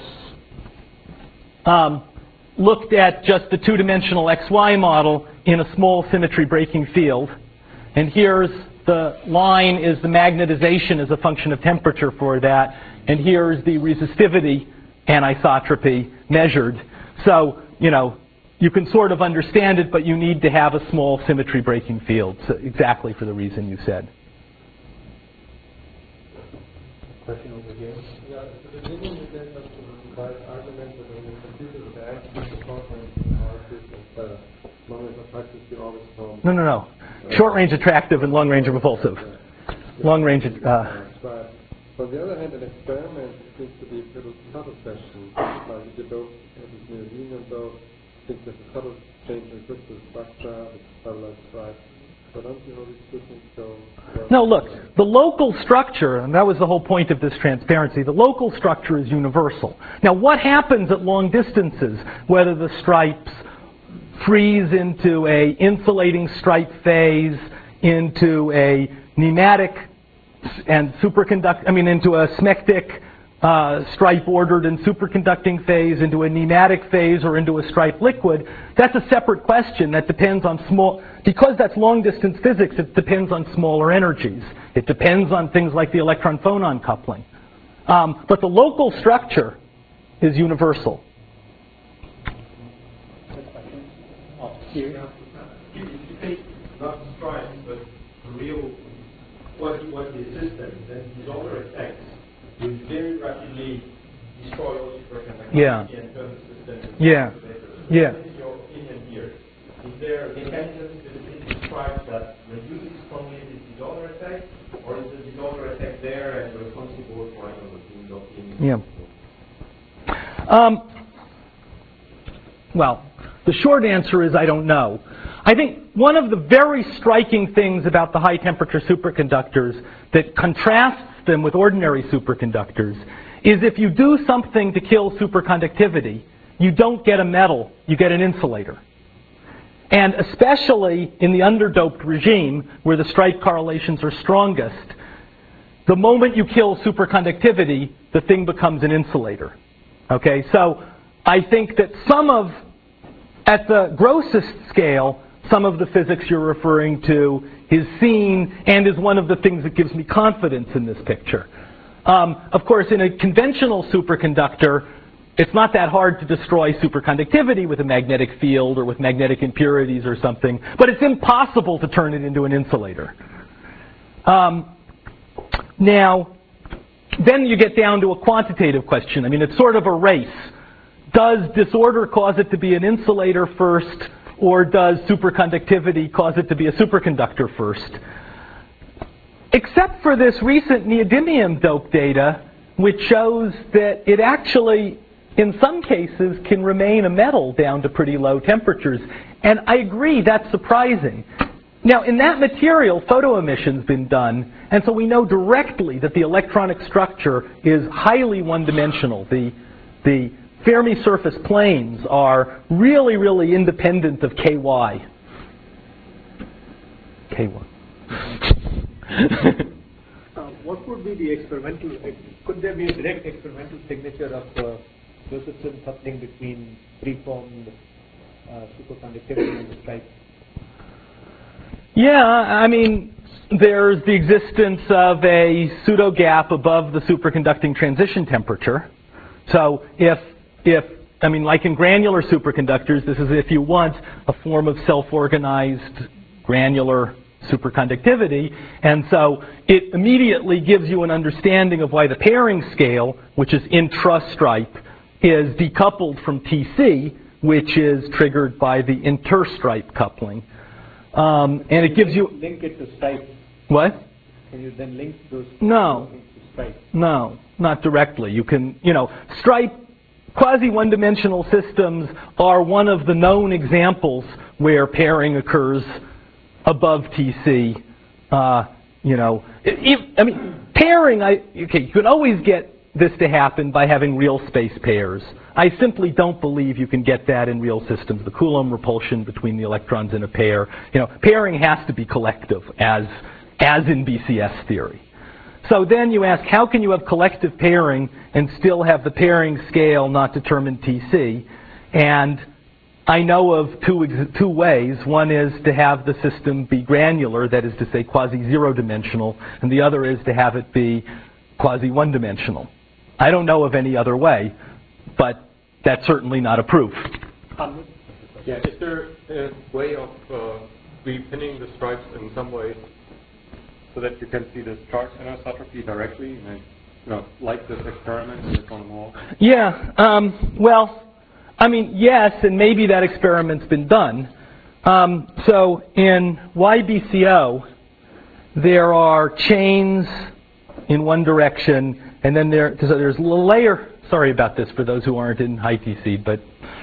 looked at just the two-dimensional XY model in a small symmetry breaking field. And here's the line is the magnetization as a function of temperature for that. And here's the resistivity anisotropy measured. So, you can sort of understand it, but you need to have a small symmetry breaking field, so exactly for the reason you said.
Question over here. Yeah, at the beginning you gave us the argument that when you compute the axis, the short-range analysis and long-range attractive, you always come.
No. Short-range attractive and long-range repulsive. Long-range.
Right. On the other hand, an experiment seems to be a little subtle question. Like you both have this neodymium, though, think there's a subtle change in crystal structure, which stabilized stripes. But don't you know these two things go well?
No, look, the local structure, and that was the whole point of this transparency, the local structure is universal. Now, what happens at long distances, whether the stripes freeze into a insulating stripe phase, into a nematic and into a smectic stripe ordered and superconducting phase, into a nematic phase, or into a stripe liquid, that's a separate question that depends on because that's long distance physics, it depends on smaller energies. It depends on things like the electron phonon coupling. But the local structure is universal.
Here. You take not stripes, but real what is system, then these other effects will very rapidly destroy all superconductivity and turn the system into What is your opinion here? Is there a mechanism within the stripes that reduces strongly the Dollar effect, or is the Dollar effect there and responsible for
Well, the short answer is I don't know. I think one of the very striking things about the high temperature superconductors that contrasts them with ordinary superconductors is if you do something to kill superconductivity, you don't get a metal, you get an insulator. And especially in the underdoped regime, where the stripe correlations are strongest, the moment you kill superconductivity, the thing becomes an insulator. Okay, so I think that at the grossest scale, some of the physics you're referring to is seen and is one of the things that gives me confidence in this picture. Of course, in a conventional superconductor, it's not that hard to destroy superconductivity with a magnetic field or with magnetic impurities or something, but it's impossible to turn it into an insulator. Now, then you get down to a quantitative question. I mean, it's sort of a race. Does disorder cause it to be an insulator first, or does superconductivity cause it to be a superconductor first? Except for this recent neodymium dope data, which shows that it actually, in some cases, can remain a metal down to pretty low temperatures. And I agree, that's surprising. Now, in that material, photoemission's been done, and so we know directly that the electronic structure is highly one-dimensional. The Fermi surface planes are really, really independent of KY.
What would be the experimental, could there be a direct experimental signature of Josephson coupling between preformed superconductivity and the stripe?
Yeah, I mean, there's the existence of a pseudo gap above the superconducting transition temperature. So I mean, like in granular superconductors, this is, if you want, a form of self-organized granular superconductivity. And so it immediately gives you an understanding of why the pairing scale, which is intra-stripe, is decoupled from TC, which is triggered by the interstripe coupling. And it gives you...
Link it to stripe.
What?
Can you then link those
No.
to stripe?
No, not directly. You can, stripe, quasi-one-dimensional systems are one of the known examples where pairing occurs above TC. I mean, pairing, you can always get this to happen by having real space pairs. I simply don't believe you can get that in real systems. The Coulomb repulsion between the electrons in a pair. Pairing has to be collective, as in BCS theory. So then you ask, how can you have collective pairing and still have the pairing scale not determine TC? And I know of two ways. One is to have the system be granular, that is to say quasi-zero dimensional, and the other is to have it be quasi-one-dimensional. I don't know of any other way, but that's certainly not a proof.
Yeah, is there a way of repinning the stripes in some way so that you can see the charge anisotropy directly, like this experiment on the wall?
Yeah, well, I mean, yes, and maybe that experiment's been done. So in YBCO, there are chains in one direction, and then there's a layer. Sorry about this for those who aren't in high TC, but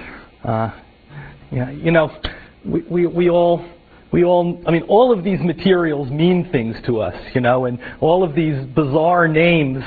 we all. I mean, all of these materials mean things to us, and all of these bizarre names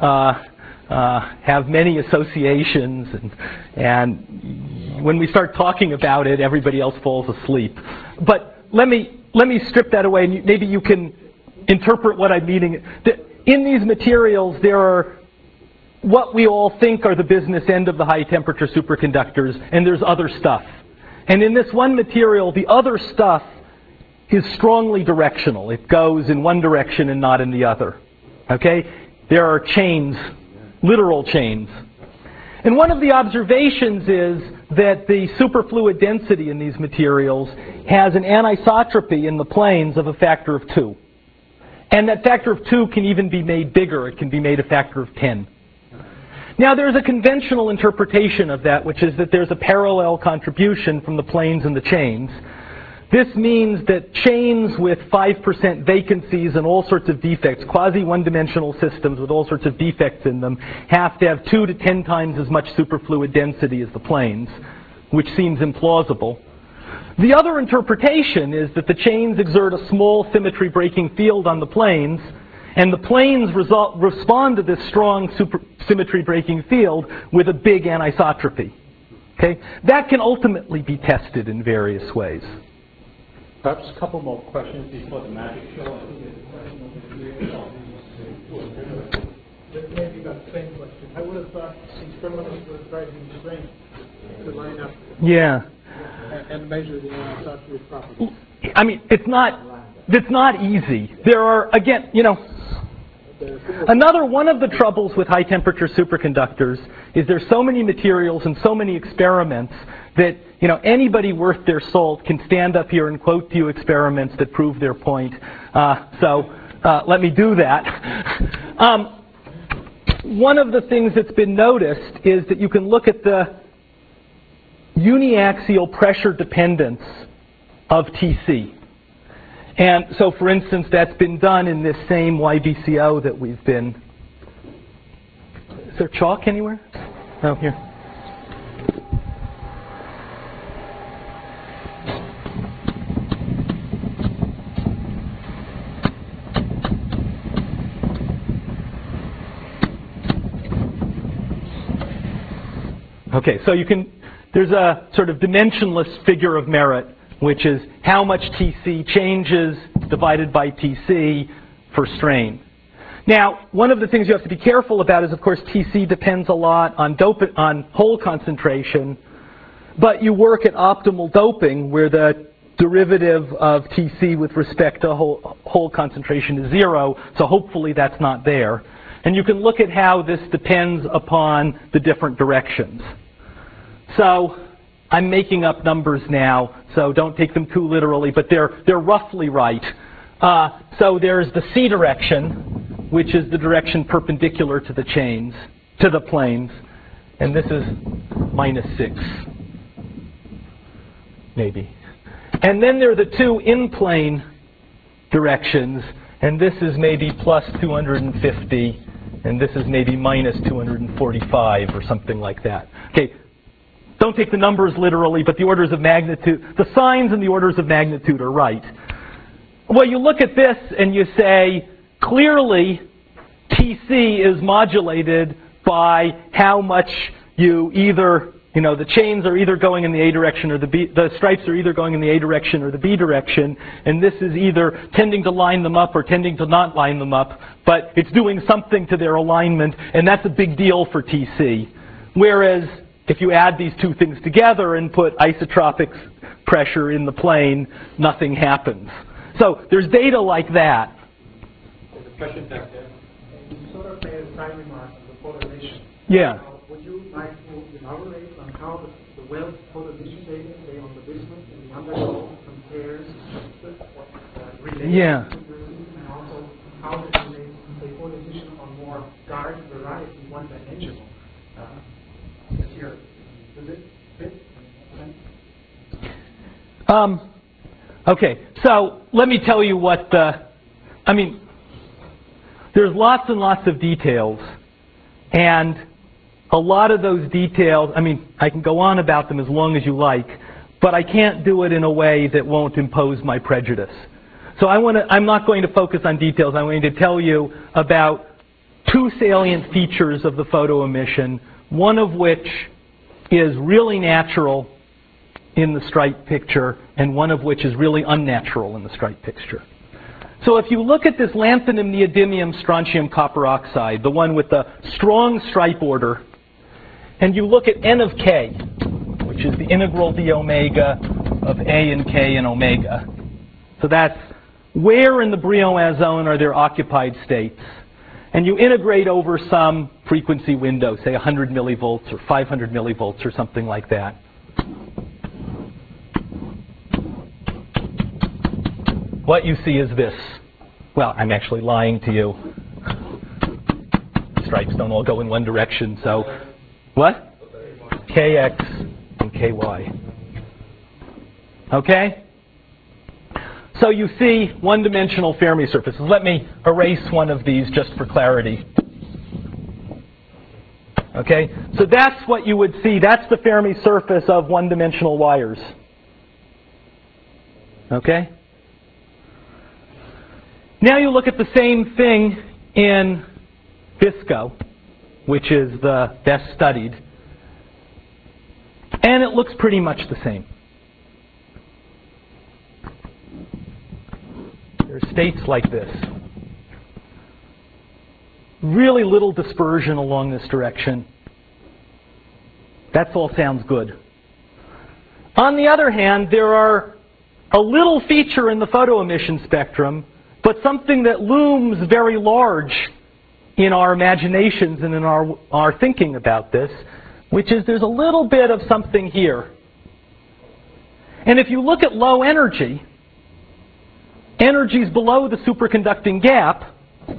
have many associations, and when we start talking about it, everybody else falls asleep. But let me strip that away, and maybe you can interpret what I'm meaning. In these materials, there are what we all think are the business end of the high-temperature superconductors, and there's other stuff. And in this one material, the other stuff is strongly directional. It goes in one direction and not in the other. Okay? There are chains, literal chains. And one of the observations is that the superfluid density in these materials has an anisotropy in the planes of a factor of 2. And that factor of 2 can even be made bigger. It can be made a factor of 10. Now, there's a conventional interpretation of that, which is that there's a parallel contribution from the planes and the chains. This means that chains with 5% vacancies and all sorts of defects, quasi-one-dimensional systems with all sorts of defects in them, have to have 2 to 10 times as much superfluid density as the planes, which seems implausible. The other interpretation is that the chains exert a small symmetry-breaking field on the planes, and the planes respond to this strong symmetry-breaking field with a big anisotropy. Okay? That can ultimately be tested in various ways.
Perhaps a couple more questions before the magic show.
Maybe about the same question. I would have thought experimenters would have tried to use strength to line up and measure the anisotropy properties.
I mean, it's not easy. There are, again, One of the troubles with high temperature superconductors is there's so many materials and so many experiments that anybody worth their salt can stand up here and quote to you experiments that prove their point. So let me do that. One of the things that's been noticed is that you can look at the uniaxial pressure dependence of TC. And so, for instance, that's been done in this same YBCO that we've been... Is there chalk anywhere? Oh, here. Okay, so there's a sort of dimensionless figure of merit, which is how much TC changes divided by TC for strain. Now, one of the things you have to be careful about is, of course, TC depends a lot on hole concentration, but you work at optimal doping where the derivative of TC with respect to hole concentration is 0, so hopefully that's not there. And you can look at how this depends upon the different directions. So I'm making up numbers now, so don't take them too literally, but they're roughly right. So there's the C direction, which is the direction perpendicular to the planes, and this is -6, maybe. And then there are the two in-plane directions, and this is maybe +250, and this is maybe -245 or something like that. Okay. Don't take the numbers literally, but the orders of magnitude, the signs and the orders of magnitude are right. Well, you look at this and you say, clearly, TC is modulated by how much you either, the chains are either going in the A direction or the stripes are either going in the A direction or the B direction, and this is either tending to line them up or tending to not line them up, but it's doing something to their alignment, and that's a big deal for TC. Whereas, if you add these two things together and put isotropic pressure in the plane, nothing happens. So there's data like that.
There's a question back there.
And you sort of made a side remark on the photo emission.
Yeah.
Would you like to elaborate on how the well photo emission data, say on the bismuth and the undergo, compares related
yeah.
to the and also how it relates to say photo emission on more garden variety, one-dimensional? Here. Does it fit?
Okay, so let me tell you what there's lots and lots of details, and a lot of those details, I can go on about them as long as you like, but I can't do it in a way that won't impose my prejudice. So I'm not going to focus on details. I'm going to tell you about two salient features of the photo emission, one of which is really natural in the stripe picture, and one of which is really unnatural in the stripe picture. So if you look at this lanthanum neodymium strontium copper oxide, the one with the strong stripe order, and you look at n of k, which is the integral d omega of a and k and omega. So that's where in the Brillouin zone are there occupied states. And you integrate over some frequency window, say 100 millivolts or 500 millivolts or something like that. What you see is this. Well, I'm actually lying to you. Stripes don't all go in one direction, so what? Kx and ky. Okay? So you see one-dimensional Fermi surfaces. Let me erase one of these just for clarity. Okay? So that's what you would see. That's the Fermi surface of one-dimensional wires. Okay? Now you look at the same thing in VSCO, which is the best studied, and it looks pretty much the same. There are states like this. Really little dispersion along this direction. That all sounds good. On the other hand, there are a little feature in the photoemission spectrum, but something that looms very large in our imaginations and in our thinking about this, which is there's a little bit of something here. And if you look at low energy, energies below the superconducting gap,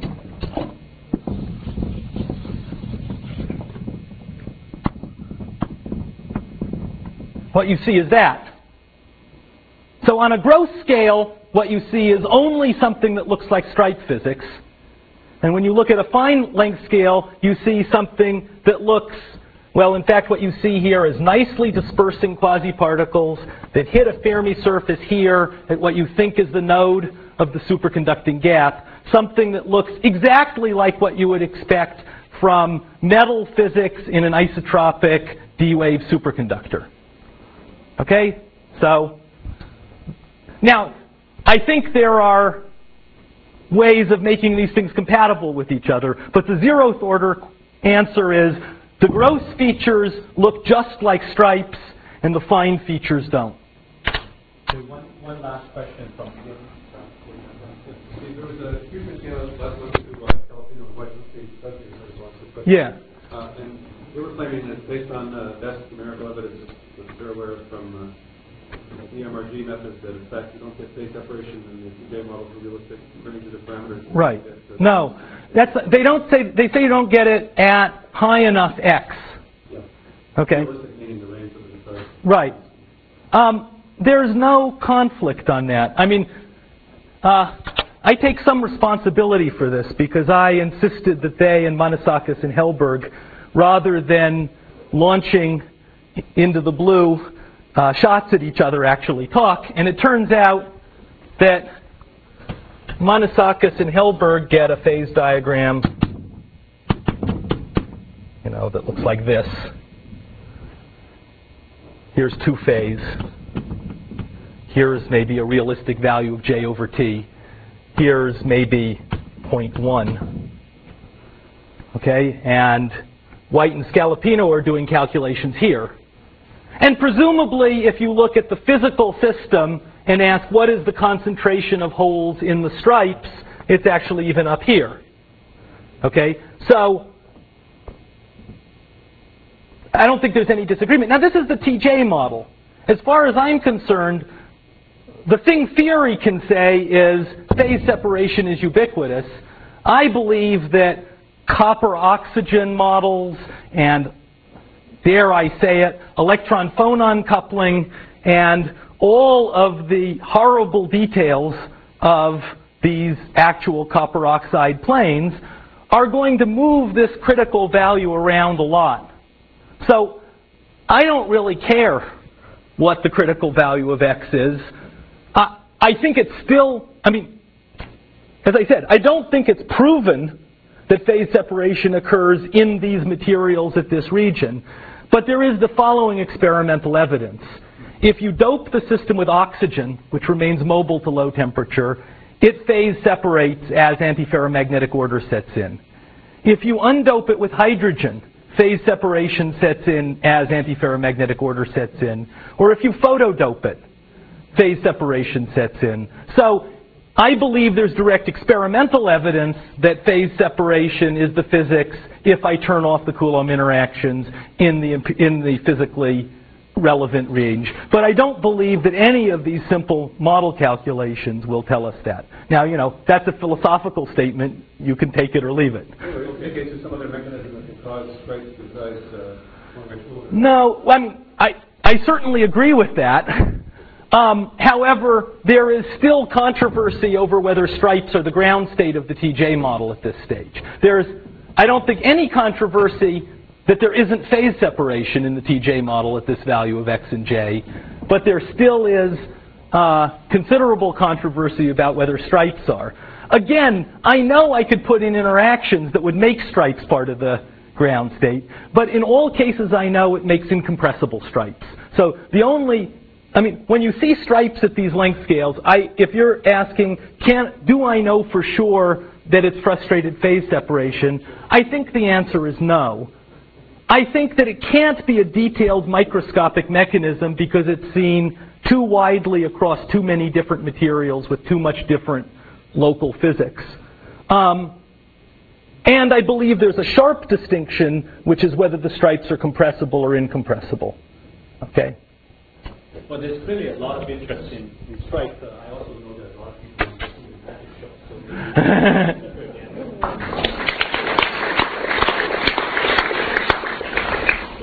what you see is that. So on a gross scale, what you see is only something that looks like stripe physics. And when you look at a fine length scale, you see something that looks, well, in fact, what you see here is nicely dispersing quasiparticles that hit a Fermi surface here at what you think is the node of the superconducting gap, something that looks exactly like what you would expect from metal physics in an isotropic D-wave superconductor. Okay? So, now, I think there are ways of making these things compatible with each other, but the zeroth order answer is the gross features look just like stripes and the fine features don't.
Okay, one last question from you. There was a fusion scale last month to Calipino and Whitehead State.
Yeah.
And they were claiming that based on best numerical evidence that they're aware of from EMRG methods, that in fact you don't get phase separation in the TJ model for realistic according to the parameters.
Right. No, they don't say. They say you don't get it at high enough x.
Yeah.
Okay.
Realistic meaning the range of the entire.
Right. There's no conflict on that. I mean, I take some responsibility for this because I insisted that they and Manisakis and Hellberg, rather than launching into the blue shots at each other, actually talk. And it turns out that Manisakis and Hellberg get a phase diagram, you know, that looks like this. Here's 2 phase. Here's maybe a realistic value of J over T. Here's maybe 0.1. Okay, and White and Scalapino are doing calculations here. And presumably, if you look at the physical system and ask what is the concentration of holes in the stripes, it's actually even up here. Okay, so I don't think there's any disagreement. Now, this is the TJ model. As far as I'm concerned, the thing theory can say is phase separation is ubiquitous. I believe that copper-oxygen models and, dare I say it, electron-phonon coupling and all of the horrible details of these actual copper oxide planes are going to move this critical value around a lot. So I don't really care what the critical value of X is. I think it's still, I mean, as I said, I don't think it's proven that phase separation occurs in these materials at this region. But there is the following experimental evidence. If you dope the system with oxygen, which remains mobile to low temperature, it phase separates as antiferromagnetic order sets in. If you undope it with hydrogen, phase separation sets in as antiferromagnetic order sets in. Or if you photodope it, phase separation sets in. So I believe there's direct experimental evidence that phase separation is the physics if I turn off the Coulomb interactions in the physically relevant range. But I don't believe that any of these simple model calculations will tell us that. Now, you know, that's a philosophical statement. You can take it or leave it.
Okay, so some other mechanism that can cause stripes besides
No, I mean, I certainly agree with that. However, there is still controversy over whether stripes are the ground state of the TJ model at this stage. I don't think any controversy that there isn't phase separation in the TJ model at this value of X and J, but there still is considerable controversy about whether stripes are. Again, I know I could put in interactions that would make stripes part of the ground state, but in all cases I know it makes incompressible stripes. So the only, I mean, when you see stripes at these length scales, if you're asking, do I know for sure that it's frustrated phase separation, I think the answer is no. I think that it can't be a detailed microscopic mechanism because it's seen too widely across too many different materials with too much different local physics. And And I believe there's a sharp distinction, which is whether the stripes are compressible or incompressible. Okay?
Well, there's clearly a lot of interest in stripes. I also know that a lot of people in magic shops. So